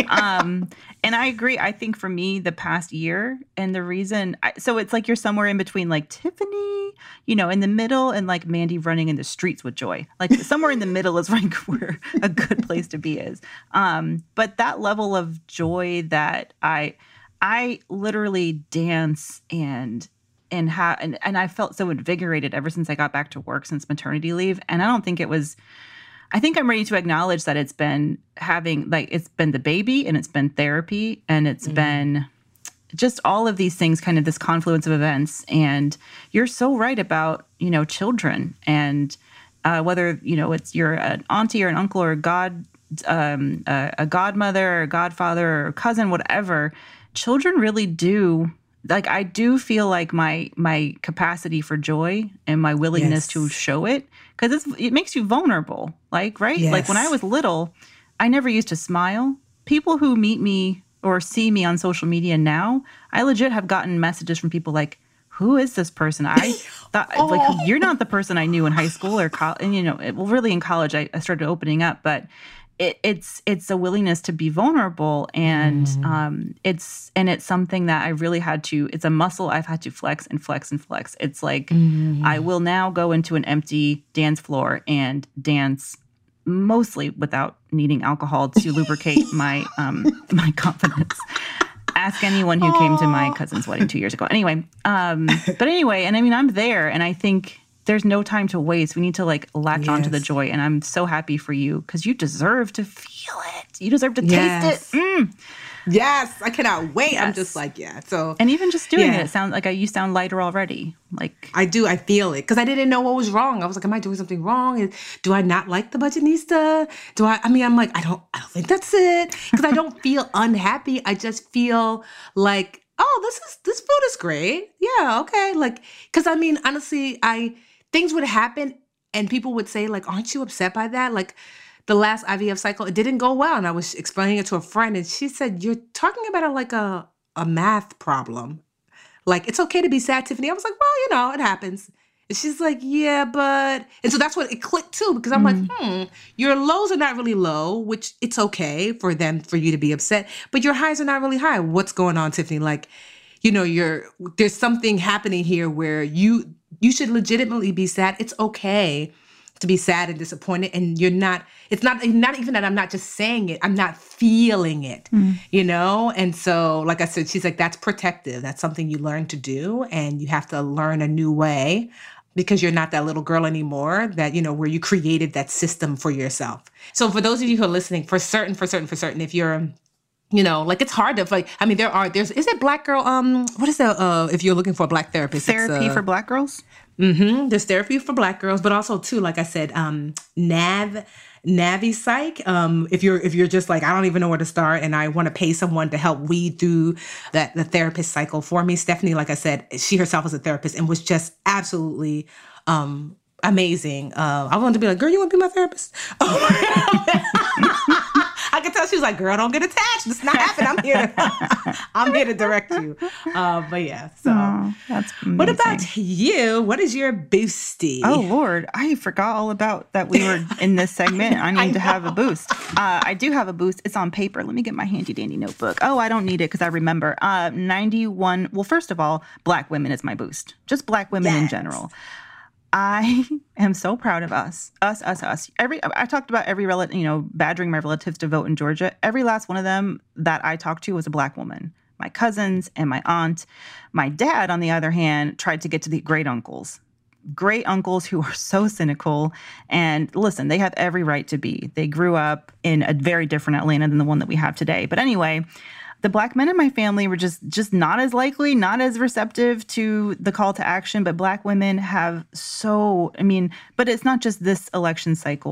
Um, and I agree. I think for me, the past year and the reason, I, so it's like you're somewhere in between like Tiffany, you know, in the middle and like Mandy running in the streets with joy. Like somewhere in the middle is like where a good place to be is. Um, but that level of joy that I, I literally dance and and have and, and I felt so invigorated ever since I got back to work since maternity leave. And I don't think it was. I think I'm ready to acknowledge that it's been having, like, it's been the baby and it's been therapy and it's mm. been just all of these things, kind of this confluence of events. And you're so right about, you know, children and uh, whether, you know, it's you're an auntie or an uncle or a god, um, a, a godmother or a godfather or cousin, whatever, children really do. Like, I do feel like my my capacity for joy and my willingness yes. to show it, because it makes you vulnerable. Like, right? Yes. Like, when I was little, I never used to smile. People who meet me or see me on social media now, I legit have gotten messages from people like, who is this person? I thought, oh. like, you're not the person I knew in high school or college. And, you know, it, well, really in college, I, I started opening up. But It, it's it's a willingness to be vulnerable, and mm. um, it's and it's something that I really had to. It's a muscle I've had to flex and flex and flex. It's like mm. I will now go into an empty dance floor and dance, mostly without needing alcohol to lubricate my um, my confidence. Ask anyone who Aww. came to my cousin's wedding two years ago. Anyway, um, but anyway, and I mean I'm there, and I think. There's no time to waste. We need to like latch yes. onto the joy. And I'm so happy for you because you deserve to feel it. You deserve to yes. taste it. Mm. Yes. I cannot wait. Yes. I'm just like, yeah. So, and even just doing yeah. it, it sounds like I, you sound lighter already. Like I do. I feel it because I didn't know what was wrong. I was like, am I doing something wrong? Do I not like the Budgetnista? Do I, I mean, I'm like, I don't, I don't think that's it. Because I don't feel unhappy. I just feel like, oh, this is, this food is great. Yeah. Okay. Like, because I mean, honestly, I, things would happen and people would say like, aren't you upset by that? Like the last I V F cycle, it didn't go well. And I was explaining it to a friend and she said, you're talking about it like a, a math problem. Like, it's okay to be sad, Tiffany. I was like, well, you know, it happens. And she's like, yeah, but, and so that's what it clicked too, because I'm mm. like, hmm, your lows are not really low, which it's okay for them, for you to be upset, but your highs are not really high. What's going on, Tiffany? Like, you know, you're, there's something happening here where you, you should legitimately be sad. It's okay to be sad and disappointed. And you're not, it's not, not even that I'm not just saying it, I'm not feeling it, mm. you know? And so, like I said, she's like, that's protective. That's something you learn to do. And you have to learn a new way because you're not that little girl anymore that, you know, where you created that system for yourself. So for those of you who are listening, for certain, for certain, for certain, if you're, you know, like it's hard to like, I mean, there are, there's, is it Black Girl? Um, what is that? Uh, if you're looking for a Black therapist. Therapy uh, for Black girls? Mm-hmm. There's therapy for Black girls, but also too, like I said, um, Nav, Navi Psych. Um, if you're, if you're just like, I don't even know where to start and I want to pay someone to help weed through that, the therapist cycle for me. Stephanie, like I said, she herself is a therapist and was just absolutely, um, amazing. Uh, I wanted to be like, girl, you want to be my therapist? Oh, I could tell she was like, girl, don't get attached. It's not happening. I'm here to, I'm here to direct you. Uh, but yeah, so oh, that's amazing. What about you? What is your boosty? Oh, Lord. I forgot all about that we were in this segment. I need I to have a boost. Uh, I do have a boost. It's on paper. Let me get my handy dandy notebook. Oh, I don't need it because I remember. Uh, ninety-one. Well, first of all, Black women is my boost. Just Black women yes. in general. I am so proud of us, us, us, us. Every I talked about every relative, you know, badgering my relatives to vote in Georgia. Every last one of them that I talked to was a Black woman. My cousins and my aunt. My dad, on the other hand, tried to get to the great uncles. Great uncles who are so cynical. And listen, they have every right to be. They grew up in a very different Atlanta than the one that we have today. But anyway, the Black men in my family were just just not as likely, not as receptive to the call to action. But Black women have so, I mean, but it's not just this election cycle.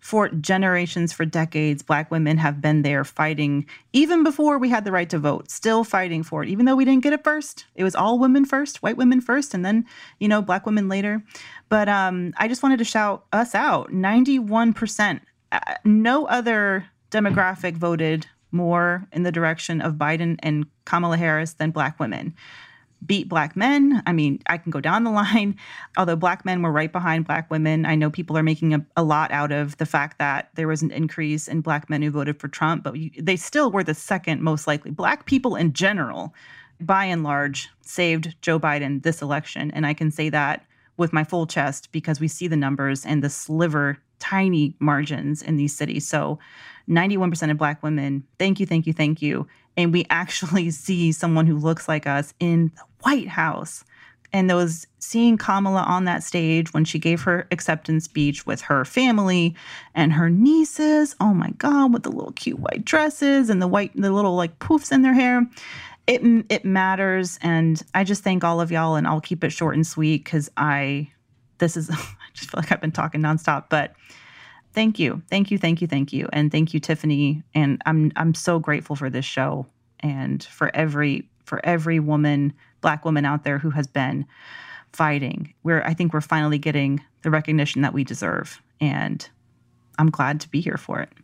For generations, for decades, Black women have been there fighting, even before we had the right to vote, still fighting for it, even though we didn't get it first. It was all women first, white women first, and then, you know, Black women later. But um, I just wanted to shout us out. ninety-one percent. Uh, no other demographic voted more in the direction of Biden and Kamala Harris than Black women. Beat Black men. I mean, I can go down the line. Although Black men were right behind Black women, I know people are making a, a lot out of the fact that there was an increase in Black men who voted for Trump, but you, they still were the second most likely. Black people in general, by and large, saved Joe Biden this election. And I can say that with my full chest because we see the numbers and the sliver, tiny margins in these cities. So ninety-one percent of Black women, thank you, thank you, thank you. And we actually see someone who looks like us in the White House. And those seeing Kamala on that stage when she gave her acceptance speech with her family and her nieces, oh my God, with the little cute white dresses and the white, the little like poofs in their hair. It it matters. And I just thank all of y'all, and I'll keep it short and sweet because I, this is, I just feel like I've been talking nonstop, but thank you. Thank you. Thank you. Thank you. And thank you, Tiffany. And I'm I'm so grateful for this show and for every for every woman, Black woman out there who has been fighting. We're I think we're finally getting the recognition that we deserve. And I'm glad to be here for it.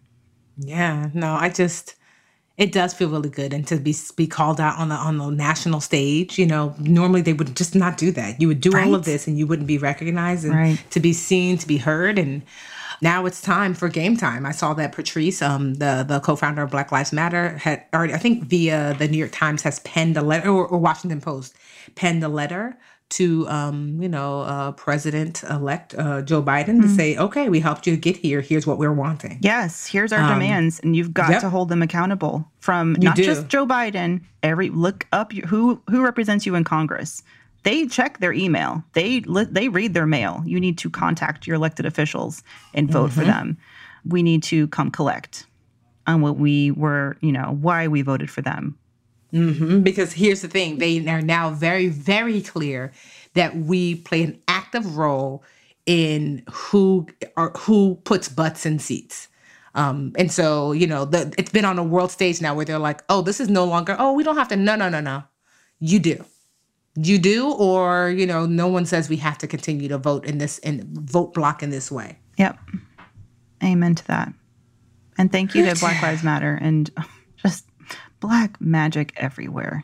Yeah, no, I just it does feel really good, and to be be called out on the on the national stage. You know, normally they would just not do that. You would do right. all of this, and you wouldn't be recognized, and right. to be seen, to be heard, and now it's time for game time. I saw that Patrice, um, the the co-founder of Black Lives Matter, had already, I think via the New York Times, has penned a letter, or, or Washington Post penned a letter to, um, you know, uh, President-elect uh, Joe Biden mm-hmm. to say, okay, we helped you get here. Here's what we're wanting. Yes, here's our um, demands, and you've got yep. to hold them accountable from you not do. just Joe Biden. Every look up your, who who represents you in Congress. They check their email. They they read their mail. You need to contact your elected officials and vote mm-hmm. for them. We need to come collect on what we were, you know, why we voted for them. Mm-hmm. Because here's the thing. They are now very, very clear that we play an active role in who or who puts butts in seats. Um, and so, you know, the, it's been on a world stage now where they're like, oh, this is no longer, oh, we don't have to. No, no, no, no. You do. You do, or, you know, no one says we have to continue to vote in this and vote block in this way. Yep. Amen to that. And thank you to Black Lives Matter and just Black magic everywhere.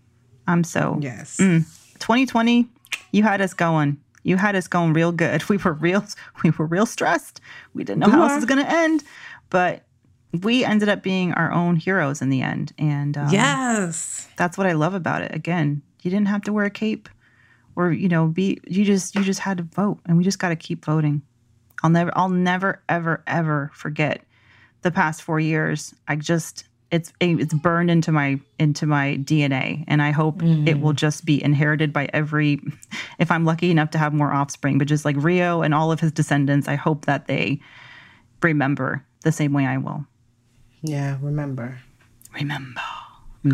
I'm so yes. Mm, twenty twenty, you had us going. You had us going real good. We were real. We were real stressed. We didn't know you how are. This was going to end, but we ended up being our own heroes in the end. And um, yes, that's what I love about it. Again, you didn't have to wear a cape, or you know, be. You just you just had to vote, and we just got to keep voting. I'll never, I'll never, ever, ever forget the past four years. I just. It's it's burned into my into my D N A, and I hope mm. it will just be inherited by every, if I'm lucky enough to have more offspring, but just like Rio and all of his descendants, I hope that they remember the same way I will. Yeah, remember. Remember. I'm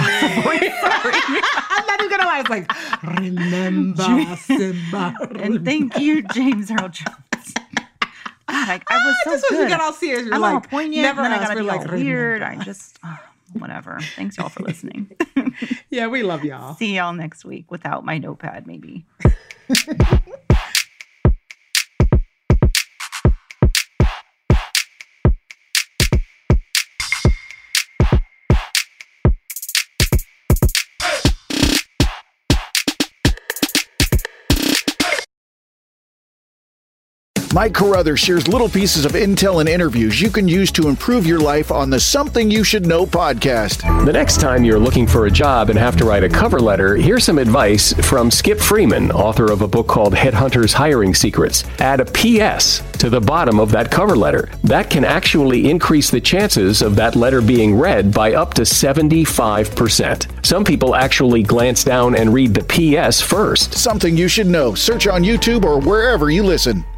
not even gonna lie. It's like, remember, Simba. And thank you, James Earl Jones. God, I, I was so just good. When we got all serious, you're I'm like, all poignant, never and then us, I gotta be like, all weird. I just, oh, whatever. Thanks y'all for listening. Yeah, we love y'all. See y'all next week without my notepad, maybe. Mike Carruthers shares little pieces of intel and interviews you can use to improve your life on the Something You Should Know podcast. The next time you're looking for a job and have to write a cover letter, here's some advice from Skip Freeman, author of a book called Headhunters Hiring Secrets. Add a P S to the bottom of that cover letter. That can actually increase the chances of that letter being read by up to seventy-five percent. Some people actually glance down and read the P S first. Something You Should Know. Search on YouTube or wherever you listen.